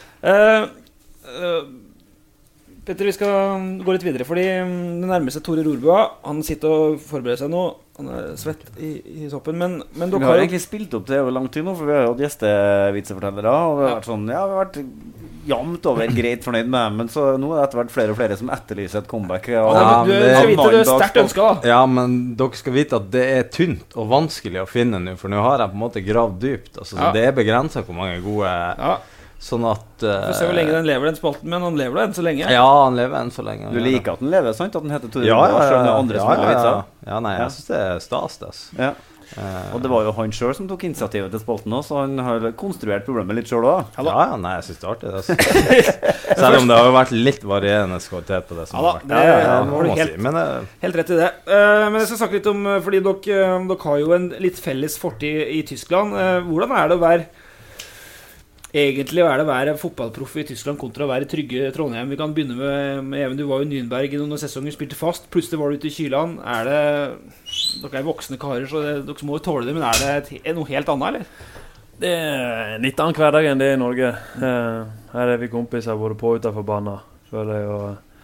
Petter, vi skal gå litt videre, fordi det nærmer seg Tore Rorbua. Han sitter og forbereder seg nå. Han svett I toppen, men vi har egentlig spilt opp det over lang tid nå, for vi har jo hatt gjestevitsefortellere, og vi har vært sånn, vi har vært jamt over greit fornøyd med, men så nå det etter hvert flere og flere som etterlyser et comeback. Du er sterkt ønsket da. Ja, men dere skal vite at det tynt og vanskelig å finne nå, for nå har jeg på en måte gravd dypt. Altså, så det begrenset hvor mange gode... Sånn at får se hvor lenge den lever den spalten, men han lever den så lenge. Ja, han lever den så lenge. Du liker at den lever, sant? At den heter Tore Rorbua, Ja, nei, jeg synes det stas det. Ja. Og det var jo han selv som tok initiativet til spalten også, så han har konstruert problemet litt selv også. Ja, nei, jeg synes det artig det. Selv om det har jo vært litt varierende kvalitet på det som har vært. Helt rett I det. Men jeg skal snakke litt om, fordi dere har jo en litt felles fortid I Tyskland. Hvordan det å være egentlig å være fotballproff I Tyskland kontra å være trygge Trondheim? Vi kan begynne med Even, du var jo I Nürnberg I noen sesonger, spilte fast, plutselig var du ute I Kyland. Dere voksne karer, så dere må jo tåle det, men det noe helt annet, eller? Det litt annen hverdag enn det I Norge. Her vi kompiser både på og utenfor banen, føler jeg,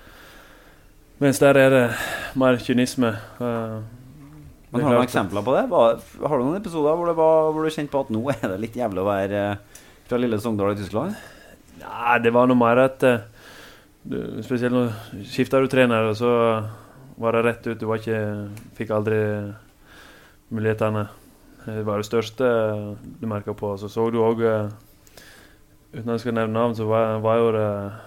og mens der det mer kynisme. Men har du noen eksempler på det? Har du noen episoder hvor du kjente på at nå det litt jævlig å være fra lille Sogndal I Tyskland? Nei, det var noe mer at spesielt når skiftet du trener, og så var det rett ut. Fikk aldri mulighetene. Det var det største du merket på. Så du også, uten at jeg skal nevne navn, så var jo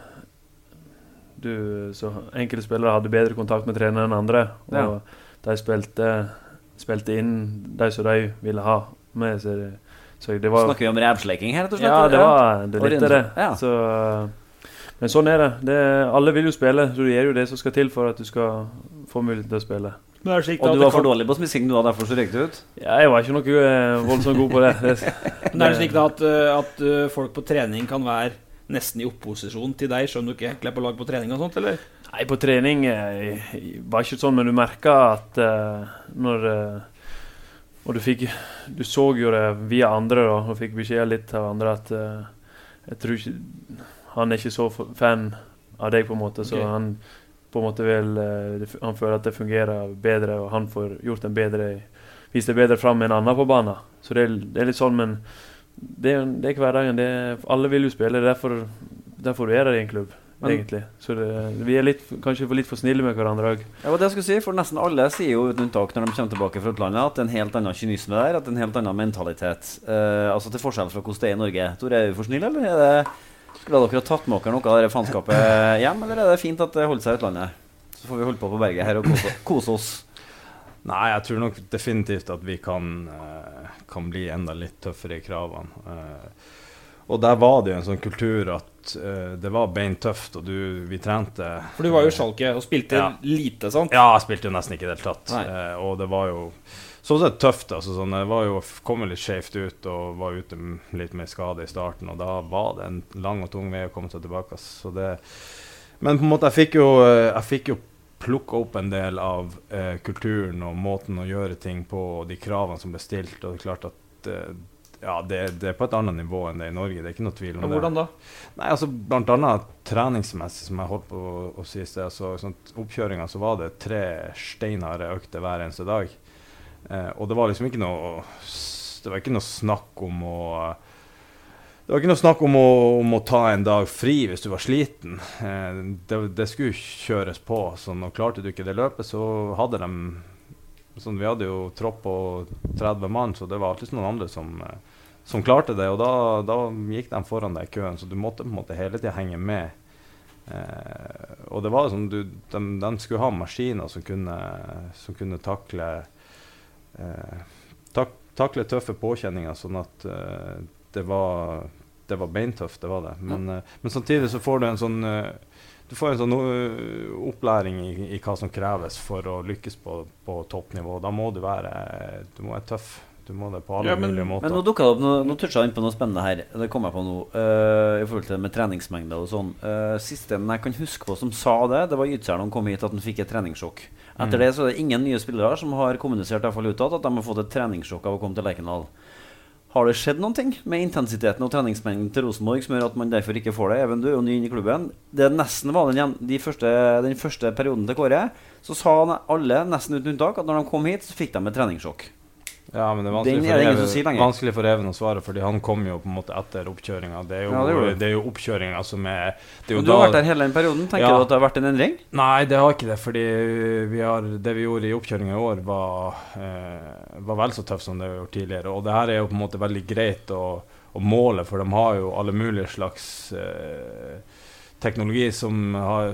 det så enkelte spillere hadde bedre kontakt med treneren enn andre, og de spilte inn de som de ville ha med seg. Snakker vi om rævsleking her, rett og slett? Ja, det var litt det. Ja. Så, men sånn det. Alle vil jo spille, så du gjør jo det som skal til for at du skal få mulighet til å spille. Og du var for dårlig på smissing, du var derfor så røyk du ut? Ja, jeg var ikke noe voldsomt god på det. Men det slik da at folk på trening kan være nesten i opposisjon til deg, skjønner du ikke egentlig på lag på trening og sånt, eller? Nei, på trening var ikke sånn, men du merket at og du så jo det via andre da, og fikk beskjed litt av andre at jeg tror ikke, han ikke så fan av deg på en måte, så han på en måte han føler at det fungerer bedre, og han får gjort vist det bedre frem med en annen på banen. Så det er litt sånn, men det er ikke hverdagen, alle vil jo spille, derfor du er der i en klubb. Egentlig. Så vi er kanskje litt for snille med hverandre også. Ja, det jeg skulle si, for nesten alle sier jo uten unntak når de kommer tilbake fra utlandet at det er en helt annen kynisme der, at det er en helt annen mentalitet. Altså til forskjell fra hvordan det er i Norge. Tror er vi for snille, eller skulle dere ha tatt med dere noe av det fanskapet hjem, eller er det fint at det holder seg i utlandet? Så får vi holde på berget her og kose oss. Nei, jeg tror nok definitivt at vi kan bli enda litt tøffere i kravene. Og der var det jo en sånn kultur at det var beintøft, og vi trente. For du var jo Schalke og spilte lite, sant? Ja, jeg spilte jo nesten ikke i det hele tatt. Og det var jo sånn sett tøft. Altså, sånn, det var jo kommet litt skjevt ut og var ute litt med skade i starten, og da var det en lang og tung vei å komme seg tilbake. Så men på en måte, jeg fikk jo plukke opp en del av kulturen og måten å gjøre ting på, og de kravene som ble stilt, og det er klart at det er på et annet nivå enn det i Norge, det er ikke noe tvil om det. Hvordan da? Nei, altså blant annet treningsmessig, som jeg holdt på å si i sted, så oppkjøringen så var det 3 steinharde økter hver eneste dag. Og det var liksom ikke noe snakk om å ta en dag fri hvis du var sliten. Det skulle kjøres på, så når klarte du ikke det løpet, så hadde de vi hadde jo tropp på 30 mann, så det var alltid noen andre som klarte det, og da gikk de foran deg i køen, så du måtte på en måte hele tiden henge med. Og det var sånn, de skulle ha maskiner som kunne takle tøffe påkjenninger, sånn at det var beintøft, det var det. Men samtidig så får du en sånn opplæring i hva som kreves for å lykkes på toppnivå. Da må du være tøff. Du må det på alle mulige måter. Men nå dukket det opp, nå touchet jeg inn på noe spennende her. Det kom jeg på nå, i forhold til det med treningsmengder og sånn. Siste jeg kan huske på som sa det var Gytsjern som kom hit at han fikk et treningssjokk. Etter det så er det ingen nye spillere som har kommunisert i hvert fall utad at de har fått et treningssjokk av å komme til Lerkendal. Har det skjedd noen ting med intensiteten og treningsmengden til Rosenborg som gjør at man derfor ikke får det? Even, du er jo ny inn i klubben. Det nesten var den første perioden til Kåre, så sa alle nesten uten unntak at når de kom hit, så fikk de et treningssjokk. Ja, men det er vanskelig for Even å svare, fordi han kom jo på en måte etter oppkjøringen. Det er jo oppkjøringen som er... Du har vært der hele den perioden. Tenker du at det har vært en endring? Nei, det har ikke det, fordi det vi gjorde i oppkjøringen i år var vel så tøft som det vi har gjort tidligere. Og det her er jo på en måte veldig greit å måle, for de har jo alle mulige slags teknologi som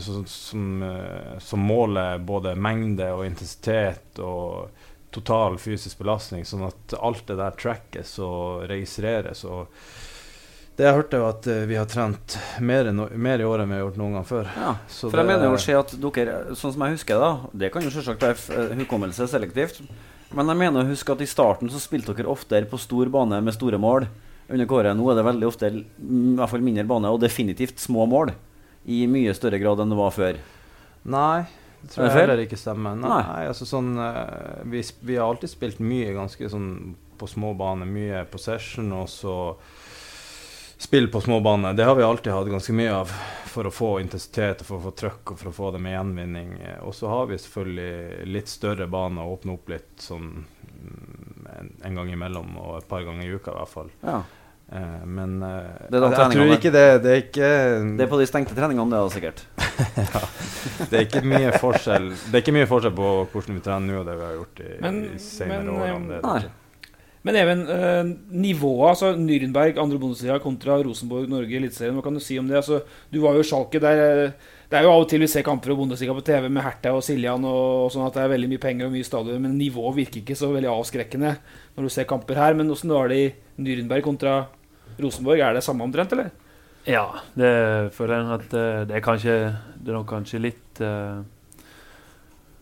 måler både mengde og intensitet og total fysisk belastning, sånn at alt det der trackes og registreres. Og det jeg hørte var at vi har trent mer i år enn vi har gjort noen gang før. Ja, så for jeg mener jo å se at dere, sånn som jeg husker det, det kan jo selvsagt være hukommelse selektivt, men jeg mener å huske at i starten så spilte dere oftere på stor bane med store mål. Under Kåre nå er det veldig ofte i hvert fall mindre bane, og definitivt små mål i mye større grad enn det var før. Nei, det tror jeg heller ikke stemmer. Nei, altså sånn, vi har alltid spilt mye ganske sånn på små bane, mye possession, og så spill på små bane. Det har vi alltid hatt ganske mye av for å få intensitet, og for å få trøkk, og for å få det med gjenvinning. Og så har vi selvfølgelig litt større bane å åpne opp litt sånn en gang imellom, og et par ganger i uka i hvert fall. Ja. Men jeg tror ikke det er ikke... Det er på de stengte treningene det er sikkert. Ja, det er ikke mye forskjell. Det er ikke mye forskjell på hvordan vi trener nå og det vi har gjort i senere år. Men even nivået, altså Nürnberg, andre Bundesliga kontra Rosenborg, Norge, Eliteserien, hva kan du si om det? Altså, du var jo Schalke der. Det er jo av og til vi ser kamper og Bundesliga på TV med Hertha og Siljan og sånn, at det er veldig mye penger og mye stadion, men nivået virker ikke så veldig avskrekkende når du ser kamper her. Men hvordan var det i Nürnberg kontra Rosenborg? Er det samme omtrent, eller? Ja, det føler jeg at det er nok kanskje litt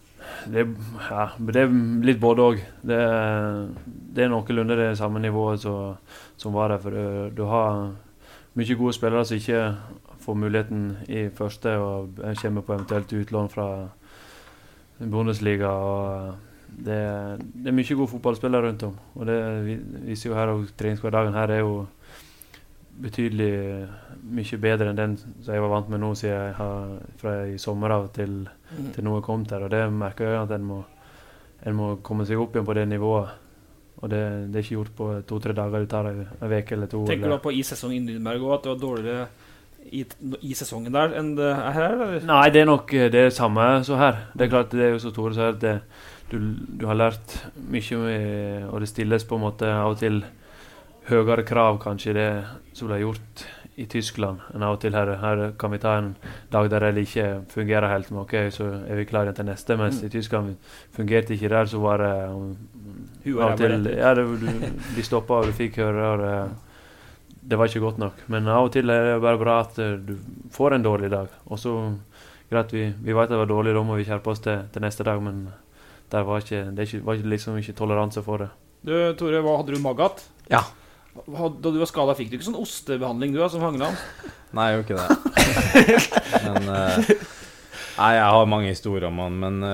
det er litt både og. Det er noenlunde det samme nivået som var der. For du har mye gode spillere som ikke får muligheten i første, og kommer på eventuelt utlån fra Bundesliga. Og det er mye gode fotballspillere rundt om. Og det viser jo her, og treningshverdagen her er jo betydelig mye bedre enn den som jeg var vant med nå, siden jeg har fra i sommer av til nå jeg kom der. Og det merker jeg at en må komme seg opp igjen på det nivået. Og det er ikke gjort på 2-3 dager, det tar en veke eller to. Tenker du da på i sesongen i Nürnberg også, at det var dårligere i sesongen der enn det er her, eller? Nei, det er nok det samme så her. Det er klart, det er jo så Tore så at du har lært mye med, og det stilles på en måte av og til høyere krav kanskje det som ble gjort i Tyskland enn av og til her. Her kan vi ta en dag der det ikke fungerer helt, men ok, så er vi klare til neste. Mens i Tyskland fungerte ikke der, så var det av og til, ja, de stoppet og du fikk høre, og det var ikke godt nok. Men av og til er det bare bra at du får en dårlig dag. Og så, greit, vi vet at det var dårlig, da må vi skjerpe oss til neste dag, men det var liksom ikke toleranse for det. Du, Tore, hva hadde du Magath? Ja. Da du var skadet, fikk du ikke sånn ostebehandling du som Hangeland? Nei, jeg gjør ikke det. Men, nei, jeg har mange historier om han, men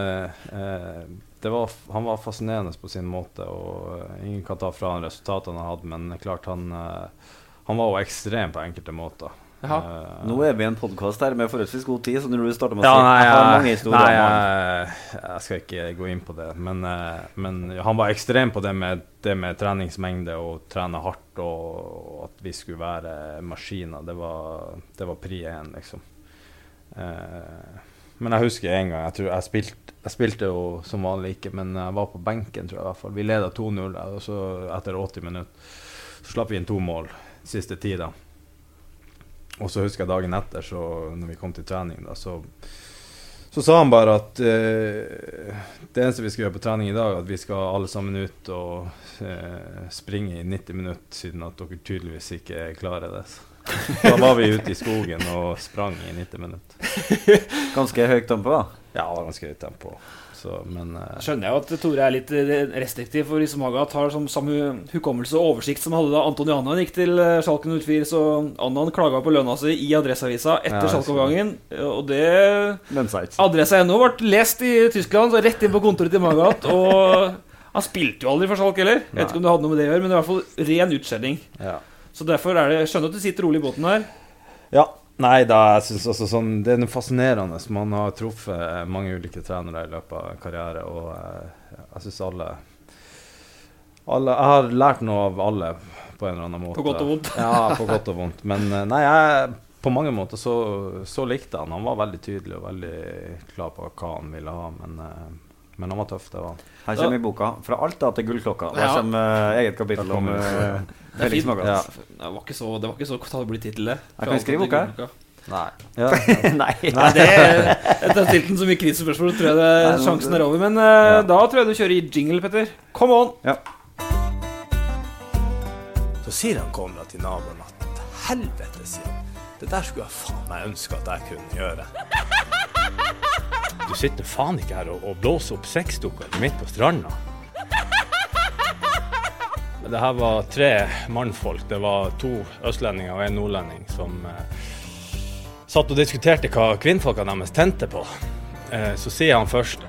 han var fascinerende på sin måte, og ingen kan ta fra han resultatene han hadde, men klart han var jo ekstrem på enkelte måter. Nå er vi i en podcast her med forholdsvis god tid, så når du starter med å si jeg har mange historier. Jeg skal ikke gå inn på det, men han var ekstrem på det med treningsmengde og trene hardt, og at vi skulle være maskiner. Det var pri 1, liksom. Men jeg husker en gang, jeg tror jeg spilte jo som vanlig ikke, men jeg var på benken, tror jeg i hvert fall. Vi ledet 2-0, og så etter 80 minutter så slapp vi inn 2 mål siste tida. Og så husker jeg dagen etter, så når vi kom til trening da, så sa han bare at det eneste vi skal gjøre på trening i dag, at vi skal alle sammen ut og springe i 90 minutter, siden at dere tydeligvis ikke klarer det. Da var vi ute i skogen og sprang i 90 minutter. Ganske høyt tempo da? Ja, det var ganske høyt tempo. Så, men, skjønner jeg at Tore er litt restriktiv, for Magath har samme hukommelse og oversikt som hadde da Anton Johanna gikk til Schalke 04, så Annan klaget på lønna si i Adresseavisa etter Schalke-overgangen, og det Adressa.no ble lest i Tyskland, så rett inn på kontoret til Magath, og han spilte jo aldri for Schalke heller. Jeg vet ikke om det hadde noe med det å gjøre, men det er i hvert fall ren utskjelling. Ja. Så derfor skjønner at du sitter rolig i båten her. Ja. Nei, jeg synes også sånn, det er fascinerende. Man har truffet mange ulike trenere i løpet av karriere, og jeg synes alle jeg har lært noe av alle på en eller annen måte. På godt og vondt. Ja, på godt og vondt. Men nei, på mange måter så likte han. Han var veldig tydelig og veldig klar på hva han ville ha, men han var tøff, det var han. Her kommer i boka, fra alt da til gullklokka. Der kommer eget kapittel om Felix Magath. Det var ikke så tabloid titel det. Jeg kan skrive boka her. Nei. Ja. Nei. Det etter stilt den så mye krisespørsmål, tror jeg sjansen er over. Men da tror jeg du kjører i jingle, Petter. Come on! Ja. Så sier han konra til naboen at helvete, sier han. Det der skulle jeg faen meg ønske at jeg kunne gjøre. Du sitter faen ikke her og blåser opp sexdukker midt på stranda. Det her var 3 mannfolk. Det var 2 østlendinger og 1 nordlending som satt og diskuterte hva kvinnfolkene deres tente på. Så sier han først.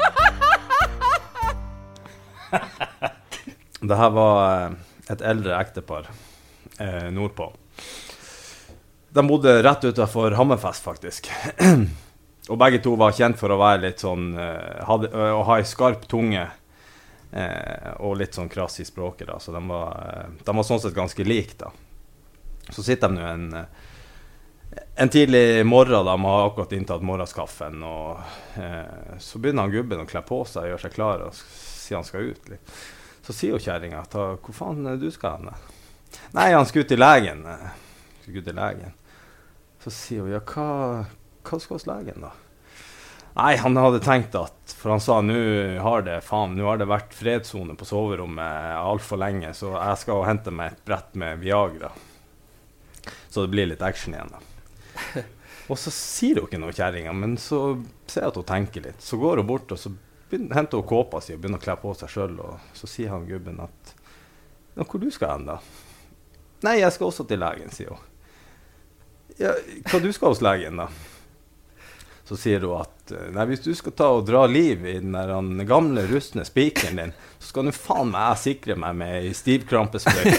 Det her var et eldre ektepar nordpå. De bodde rett utenfor Hammerfest, faktisk. Og begge to var kjent for å være litt sånn, å ha en skarp tunge, og litt sånn krass i språket da. Så de var sånn sett ganske lik da. Så sitter de nå en tidlig morgen da, de har akkurat inntatt morgenskaffen, og så begynner han gubben å kle på seg og gjøre seg klar, og sier han skal ut litt. Så sier jo kjæringen, hvor faen du skal henne? Nei, han skal ut til legen. Så sier hun, ja, hva skal hos legen da? Nei, han hadde tenkt at, for han sa, nå har det vært fredszone på soverommet alt for lenge, så jeg skal hente meg et brett med Viagra. Så det blir litt action igjen da. Og så sier hun ikke noe kjæringen, men så ser jeg at hun tenker litt. Så går hun bort, og så henter hun kåpa si og begynner å kle på seg selv, og så sier han gubben at hvor du skal hen da? Nei, jeg skal også til legen, sier hun. Ja, hva du skal hos legen da? Så sier hun at nei, hvis du skal ta og dra liv i den der gamle rustne spikeren din, så skal du faen meg sikre meg med i stivkrampesprøyt.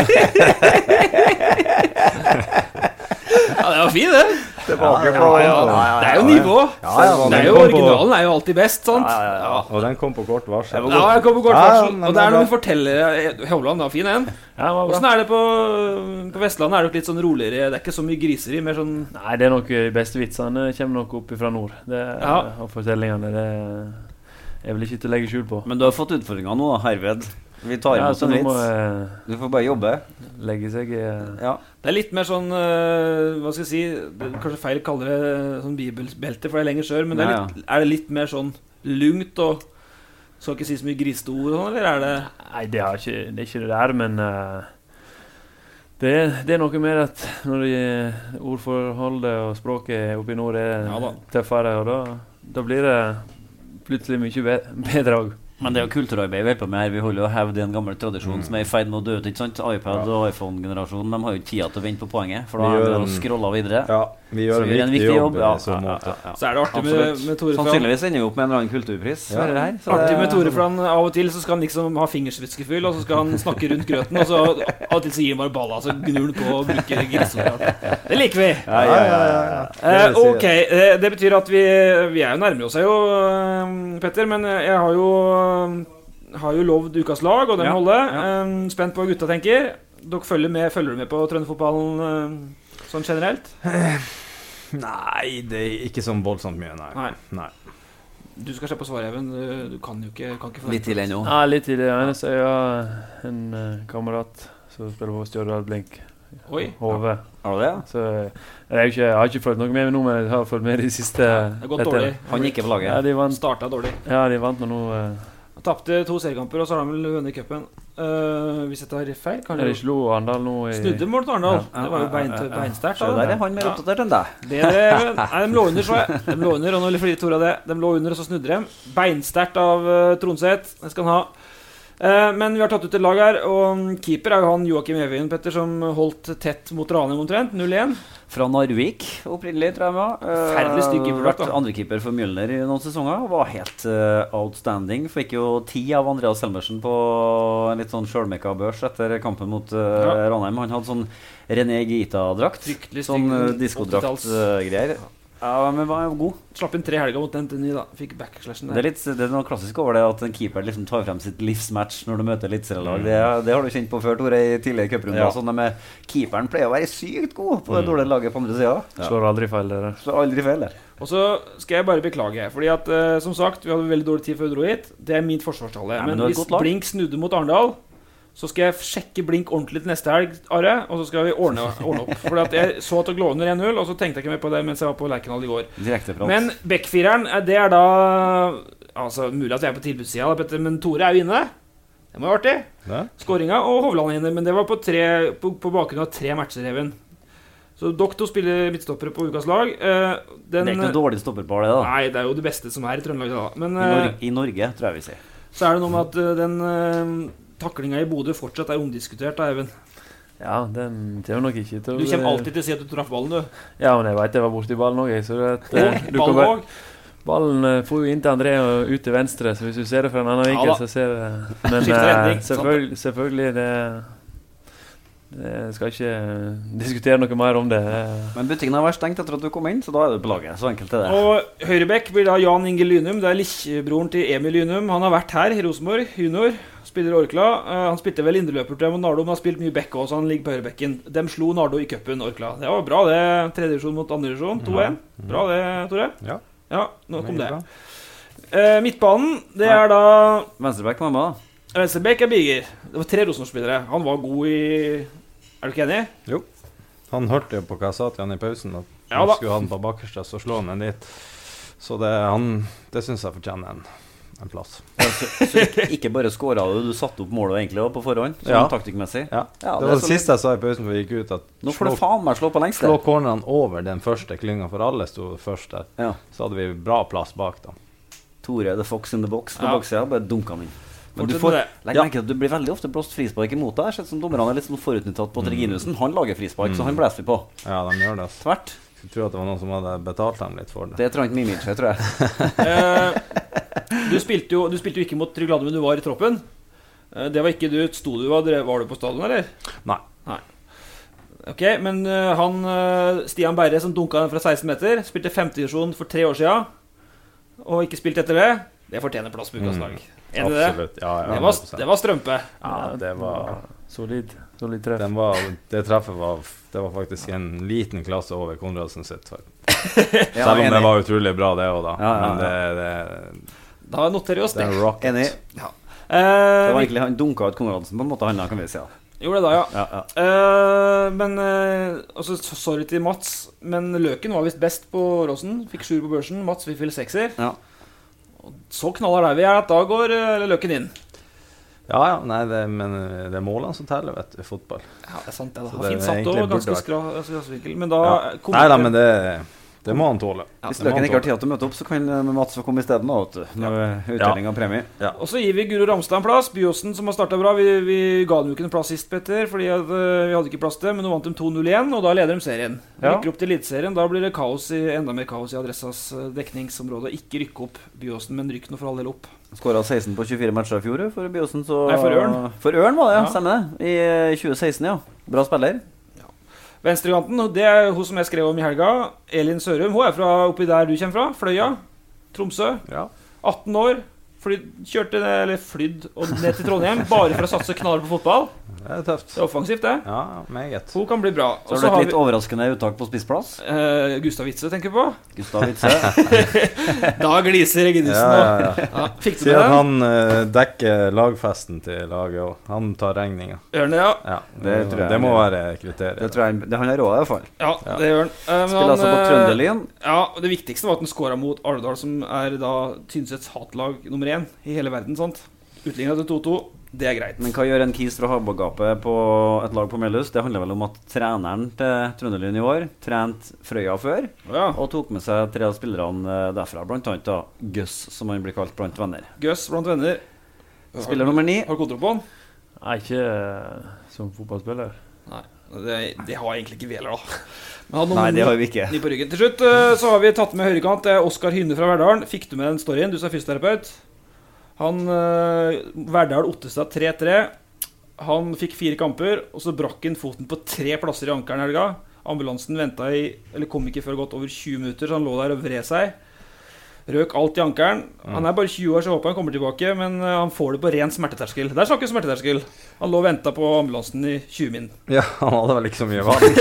Ja, det var fint, det. Det er jo nivå. Det er jo originalen er jo alltid best, sant? Ja. Og den kom på kort varsel. Ja, den kom på kort varsel. Og det er noen fortellere. Hovland, da, fin en. Hvordan er det på Vestlandet? Er det litt sånn roligere? Det er ikke så mye griseri, mer sånn... Nei, det er nok de beste vitsene kommer nok opp fra nord. Og fortellingene, det er vel ikke til å legge skjul på. Men du har fått utfordringer nå, Herved. Vi tar imot en vits. Du får bare jobbe. Legge seg ja. Det er litt mer sånn, hva skal jeg si, det er kanskje feil å kalle det sånn bibelbelte, for det er lenger sør, men er det litt mer sånn lungt og skal ikke si så mye griste ord og sånn, eller er det? Nei, det er ikke det der, men det er noe med at når ordforholdet og språket oppe i nord er tøffere, og da blir det plutselig mye bedre også. Men det er jo kulturarbeid vi på med her. Vi holder jo hevd i en gammel tradisjon som er i ferd med å dø ut, ikke sant? iPad og iPhone-generasjonen, de har jo tida til å vente på poenget, for da er det å scrolle videre. Ja, vi gjør en viktig jobb. Så er det artig med Tore Fran. Sannsynligvis ender vi opp med en eller annen kulturpris. Artig med Tore Fran, av og til så skal han liksom ha fingersvitskefull, og så skal han snakke rundt grøten, og så av og til så gir han bare balla, så gnur han på og bruker grisord. Det liker vi! Ok, det betyr at vi er jo nærmere oss her jo, Petter, men jeg har jo lovd ukas lag, og den holder. Spent på gutta, tenker. Dere følger du med på Trønderfotballen sånn generelt? Nei, det er ikke sånn voldsomt mye, nei. Du skal se på svaret, Even. Du kan ikke forvente. Litt til ennå. Ja, litt til det. Jeg har en kamerat som spiller på Stjørdal Blink. Oi. Hove. Har du det? Så jeg har ikke følt noe med nå, men jeg har følt med de siste... Det har gått dårlig. Han gikk på laget. Ja, de vant. Startet dårlig. Ja, de vant nå. Han tappte 2 seriekamper, og så har han vel vunnet cupen. Hvis jeg tar feil, kan de slo Arndal nå i... Snudde mål til Arndal. Det var jo beinsterkt. Så der er han mer oppdatert enn deg. Nei, de lå under, så jeg. De lå under, og nå er det fordi Tor av det. De lå under, og så snudde de. Beinsterkt av Tronseth. Det skal han ha. Men vi har tatt ut et lag her, og keeper er jo han Joakim Evjen, Petter, som holdt tett mot Ranheim omtrent, 0-1. Fra Narvik, opprinnelig, tror jeg var. Ferdelig stygg keeper. Vært andre keeper for Mjølner i noen sesonger. Var helt outstanding. Fikk jo 10 av Andreas Selmersen på en litt sånn sjølmekka børs etter kampen mot Ranheim. Han hadde sånn René Gita-drakt. Sånn diskodrakt-greier. Ja, men var jo god. Slapp inn 3 helger mot NTNY da. Fikk backslashen der. Det er noe klassisk over det at en keeper liksom tar frem sitt livsmatch når du møter eliteserielag. Det har du kjent på før, Tore, i tidligere cuprunder. Sånn med keeperen pleier å være sykt god på det dårlige laget på andre siden. Slår aldri feil der. Slår aldri feil der. Og så skal jeg bare beklage, fordi at, som sagt, vi hadde veldig dårlig tid før vi dro hit. Det er min forsvarstale. Men hvis Blink snudde mot Arndal, så skal jeg sjekke Blink ordentlig til neste helg, Are, og så skal vi ordne opp. For at jeg så at det lå under 1-0, og så tenkte jeg ikke mer på det mens jeg var på Lerkendal i går. Men Beck-fireren, det er da, altså mulig at jeg er på tilbudssiden, Petter, men Tore er jo inne. Det må være artig. Skåringa og Hovland inne, men det var på bakgrunn av 3 matcher, Even. Så Doktor spiller midtstoppere på ukas lag. Det er ikke noe dårlig stopperpar det da. Nei, det er jo det beste som er i Trøndelag da. Men, I Norge, tror jeg vi sier. Så er det noe med at den taklinga i Bodø fortsatt er omdiskutert da, Even. Ja, den kommer nok ikke til... Du kommer alltid til å si at du traff ballen, du. Ja, men jeg vet jeg var borte i ballen også, så ballen også? Ballen får jo inn til André og ut til venstre, så hvis du ser det fra en annen vinkel, så ser det... Men selvfølgelig det skal ikke diskutere noe mer om det. Men butikken har vært stengt etter at du kom inn, så da er det på laget. Så enkelt er det. Og Høyrebekk blir da Jan Inge Lynum. Det er lillebroren til Emil Lynum. Han har vært her i Rosenborg, junior. Spiller Orkla. Han spilte vel indreløper til Nardo, men har spilt mye bekk også, så han ligger på høyrebekken. De slo Nardo i cupen, Orkla. Det var bra det. 3. divisjon mot 2. divisjon. 2-1. Bra det, Tore. Ja, nå kom det. Midtbanen, det er da... Venstrebekk var med da. Venstrebekk er Biger. Det var 3 Rosenborg-spillere. Han var god i... Er du ikke enig? Jo. Han hørte jo på hva jeg sa til han i pausen, at nå skulle han på bakerste, så slå han dit. Så det synes jeg fortjener en plass. Så ikke bare skåret du satte opp målet egentlig på forhånd, sånn taktikkmessig? Ja, det var det siste jeg sa i pausen før vi gikk ut, at nå får du faen meg slå på lengst. Slå corneren over den første klynga, for alle stod først der. Så hadde vi bra plass bak da. Tore, the fox in the box på baksida, bare dunka han inn. Men du Fortsett får legge merke til at du blir veldig ofte blåst frispark imot deg. Jeg ser som dommerne er litt sånn forutnyttet på Treginussen. Han lager frispark, så han blæser vi på. Ja, de gjør det. Tvert. Jeg tror at det var noen som hadde betalt dem litt for det. Det trengte Mimic, tror jeg. Du spilte jo ikke mot Trygg Lade, men du var i troppen. Det var ikke du. Var du på stadion, eller? Nei. Ok, men Stian Berre som dunket den fra 16 meter, spilte 50-divisjon for 3 år siden, og ikke spilt etter det. Det fortjener plass på ukas lag. Absolutt, ja. Det var strømpe. Ja, det var solid treff. Det treffet var faktisk en liten klasse over Konradsen sitt. Selv om det var utrolig bra det også da. Men da noterer vi oss det. Enig. Ja. Det var egentlig han dunket ut Konradsen på en måte, kan vi si. Gjorde det da, ja. Men altså, sorry til Mats, men Løken var vist best på Rosen. Fikk 7 på børsen, Mats vi fyller 6-er. Ja. Så knaller der vi at da går Løken inn. Ja, nei, men det er målene som teller, vet du, i fotball. Ja, det er sant det da. Fint satt og ganske skrasvinkel, men da... Neida, men det må han tåle. Hvis Løken ikke har tid til å møte opp, så kan Mats få komme i stedet nå, vet du, når utdeling av premie. Ja. Og så gir vi Guro Ramstad en plass. Byåsen som har startet bra. Vi ga dem jo ikke en plass sist, Petter, fordi vi hadde ikke plass til, men nå vant de 2-0 igjen, og da leder de serien. Rykker opp til eliteserien, da blir det enda mer kaos i Adressas dekningsområde. Ikke rykke opp Byåsen, men rykk nå for all del opp. Skåret 16 på 24 matcher i fjor for Byåsen, så... Nei, for Ørn. For Ørn var det, ja, stemmer det. I 2016, ja. Bra spiller. Venstrekanten, det er hun som jeg skrev om i helga, Elin Sørum. Hun er fra oppi der du kommer fra, Fløya, Tromsø. 18 år, kjørte flydd ned til Trondheim, bare for å satse knall på fotball. Det er tøft. Det er offensivt, det. Ja, meget. Hun kan bli bra. Så har du et litt overraskende uttak på spissplass? Gustav Witzøe, tenker du på? Gustav Witzøe. Da gliser Reginussen. Ja. Fikk du det? Sier at han dekker lagfesten til laget, og han tar regningen. Gjør han det, ja? Det må være kriteriet. Det tror jeg han har råd i hvert fall. Ja, det gjør han. Spiller altså på Trønderlien. Ja, det viktigste var at han skåret mot Alvdal, som er da Tynsets hatlag nummer 1 i hele verden, sant? Utlignet til 2-2. Det er greit. Men hva gjør en kis fra Habagapet på et lag på Melhus? Det handler vel om at treneren til Trønderlien i år trent Frøya før, og tok med seg 3 av spillerne derfra, blant annet da Gus, som han blir kalt blant venner. Gus blant venner. Spiller nummer 9. Har du kontroll på han? Nei, ikke som fotballspiller. Nei, det har egentlig ikke vi heller da. Nei, det har vi ikke. På ryggen. Til slutt så har vi tatt med høyrekant. Det er Oskar Hynne fra Verdalen. Fikk du med den storyen? Du er fysioterapeut. Verdal Ottestad 3-3. Han fikk 4 kamper, og så brakk han foten på 3 plasser i ankeren helga. Ambulansen kom ikke før godt over 20 minutter, så han lå der og vred seg. Røk alt i ankeren. Han er bare 20 år, så jeg håper han kommer tilbake, men han får det på ren smerteterskel. Der snakker smerteterskel. Han lå og ventet på ambulansen i 20 min. Ja, han hadde vel ikke så mye valg.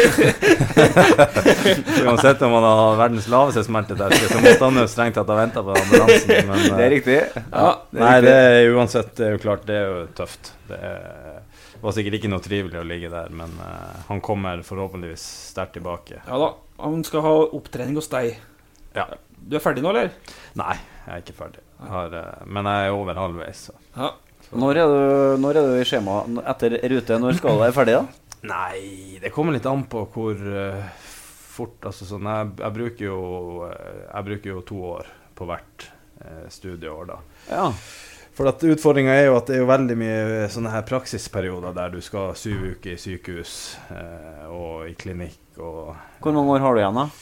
Uansett om han har verdens laveste smerteterskel, så måtte han jo strengt tatt ha ventet på ambulansen. Men, det er riktig. Ja, det er uansett, det er jo klart, det er jo tøft. Det var sikkert ikke noe trivelig å ligge der, men han kommer forhåpentligvis sterkt tilbake. Ja da, han skal ha opptrening hos deg. Ja. Du er ferdig nå, eller? Nei, jeg er ikke ferdig. Men jeg er over halvveis. Så. Ja. Når er du i skjema etter rute? Når skal du være ferdig da? Nei, det kommer litt an på hvor fort. Altså sånn, jeg bruker jo 2 år på hvert studieår da. Ja. For at utfordringen er jo at det er jo veldig mye sånne her praksisperioder der du skal 7 uker i sykehus og i klinikk. Hvor mange år har du igjen da?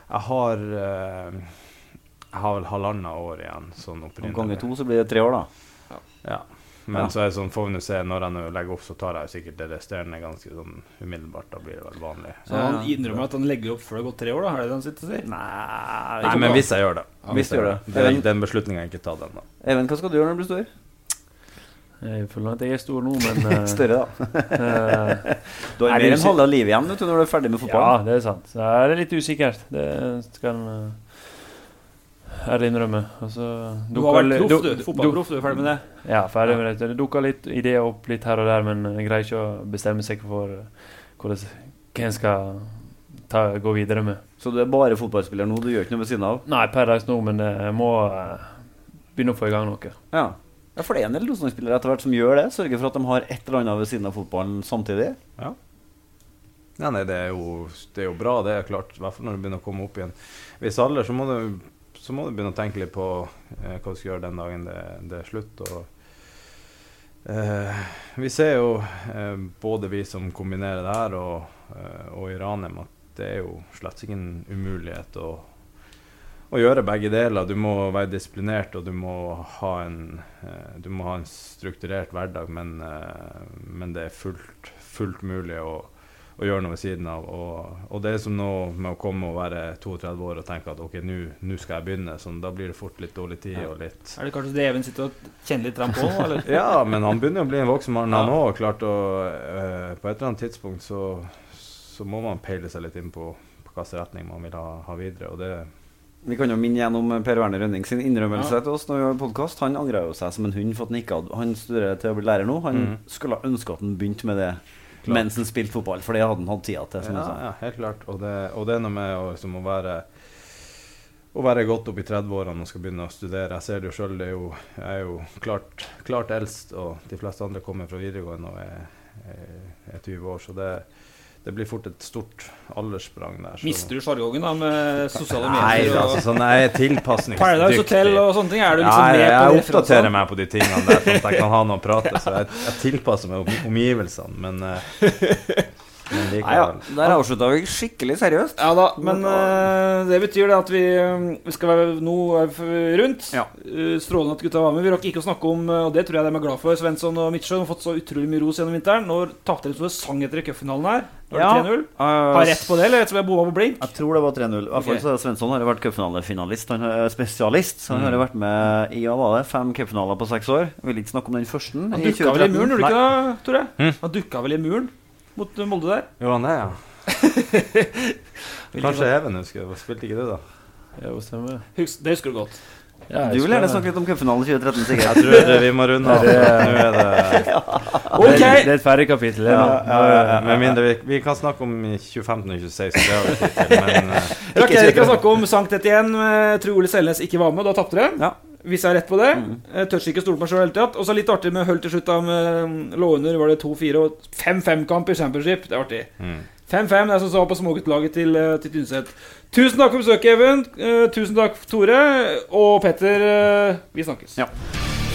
Jeg har vel 1,5 år igjen sånn om ganger 2 så blir det 3 år da. Ja. Men så er det sånn, får vi nå se når jeg nå legger opp, så tar jeg sikkert det resterende ganske sånn umiddelbart, da blir det vel vanlig. Så han innrømmer at han legger opp før det har gått 3 år da, er det han sitter og sier? Nei, men hvis jeg gjør det. Hvis jeg gjør det. Det er den beslutningen jeg ikke tar den da. Even, hva skal du gjøre når du blir stor? Jeg føler at jeg er stor nå, men... Større da. Du har mer enn halve livet igjen når du er ferdig med fotball. Ja, det er sant. Så det er litt usikkert. Det skal jeg innrømme. Du har vært proff, du. Fotballproff, du er ferdig med det? Ja, ferdig med det. Det dukker litt ideer opp litt her og der, men jeg greier ikke å bestemme seg for hva jeg skal gå videre med. Så du er bare fotballspiller nå? Du gjør ikke noe ved siden av? Nei, per dags nå, men jeg må begynne å få i gang noe. Ja, for det er en del Rosenborg-spillere etter hvert som gjør det. Sørger for at de har et eller annet ved siden av fotballen samtidig. Ja. Ja, nei, det er jo bra, det er klart. I hvert fall når du begynner å komme opp i en viss alder, så må du så må du begynne å tenke litt på hva du skal gjøre den dagen det slutt. Vi ser jo både vi som kombinerer det her og i Ranheim at det jo slett ikke en umulighet å gjøre begge deler. Du må være disiplinert, og du må ha en strukturert hverdag, men det fullt mulig å gjøre noe ved siden av. Og det som nå med å komme og være 32 år og tenke at ok, nå skal jeg begynne, sånn, da blir det fort litt dårlig tid og litt... Det kanskje det Even sitter og kjenner litt på, eller? Ja, men han begynner å bli en voksen mann, han også, klart å på et eller annet tidspunkt så må man peile seg litt inn på hvilken retning man vil ha videre, og det... Vi kan jo minne igjen om Per Werner Rønning sin innrømmelse til oss når vi gjør podcast. Han angrer jo seg som en hund for at han ikke hadde... Han studerer til å bli lærer nå. Han skulle ha ønsket at han begynte med det mens han spilte fotball, for det hadde han hatt tida til, som han sa. Ja, helt klart. Og det er noe med å være godt opp i 30-årene og skal begynne å studere. Jeg ser det jo selv, jeg er jo klart eldst, og de fleste andre kommer fra videregående og er 20 år, så det blir fort et stort alderssprang der. Så. Mister du sjargongen da med sosiale medier? Nei, altså sånn, jeg er tilpasningsdyktig. Paradise Hotel og sånne ting, er du liksom med på det? Jeg oppdaterer meg på de tingene der, sånn at jeg kan ha noe å prate, så jeg tilpasser meg omgivelsene, men likevel. Der avsluttet vi skikkelig seriøst. Ja da, men det betyr det at vi skal være nå rundt. Ja. Strålende at gutta var med. Vi rakk ikke å snakke om, og det tror jeg de er glad for, Svensson og Mitchell har fått så utrolig mye ros gjennom vinteren. Nå tapte de så det sang etter i cupfinalen her. Var det 3-0? Har jeg rett på det, eller rett som jeg bomma på blink? Jeg tror det var 3-0. I hvert fall så Svensson har vært cupfinalefinalist. Han er spesialist, så han har vært med i 5 cupfinaler på 6 år. Jeg vil ikke snakke om den første. Han dukket vel i muren, gjorde du ikke da, Tore? Han dukket vel i muren mot Molde der? Jo, han ja. Kanskje Even husker, spilte ikke du da? Ja, det stemmer. Det husker du godt. Ja, du vil gjerne snakke litt om cupfinalen 2013, sikkert. Jeg tror vi må runde av. Nå er det... Okay. Det er et ferdig kapittel. Med mindre vi kan snakke om 2015 og 2016, det har vi tid til, men... Vi kan snakke om Sankt Etienne. Jeg tror Ole Selnes ikke var med, da tapte det. Ja. Hvis jeg er rett på det. Jeg tør ikke stole på meg selv hele tiden. Og så litt artig med Hull til slutt da, med låner, var det 2-4 og 5-5-kamp i Championship. Det er artig. 5-5, det er som så på småguttlaget til Tynset. Tusen takk for besøket, Even. Tusen takk, Tore. Og Petter, vi snakkes. Ja.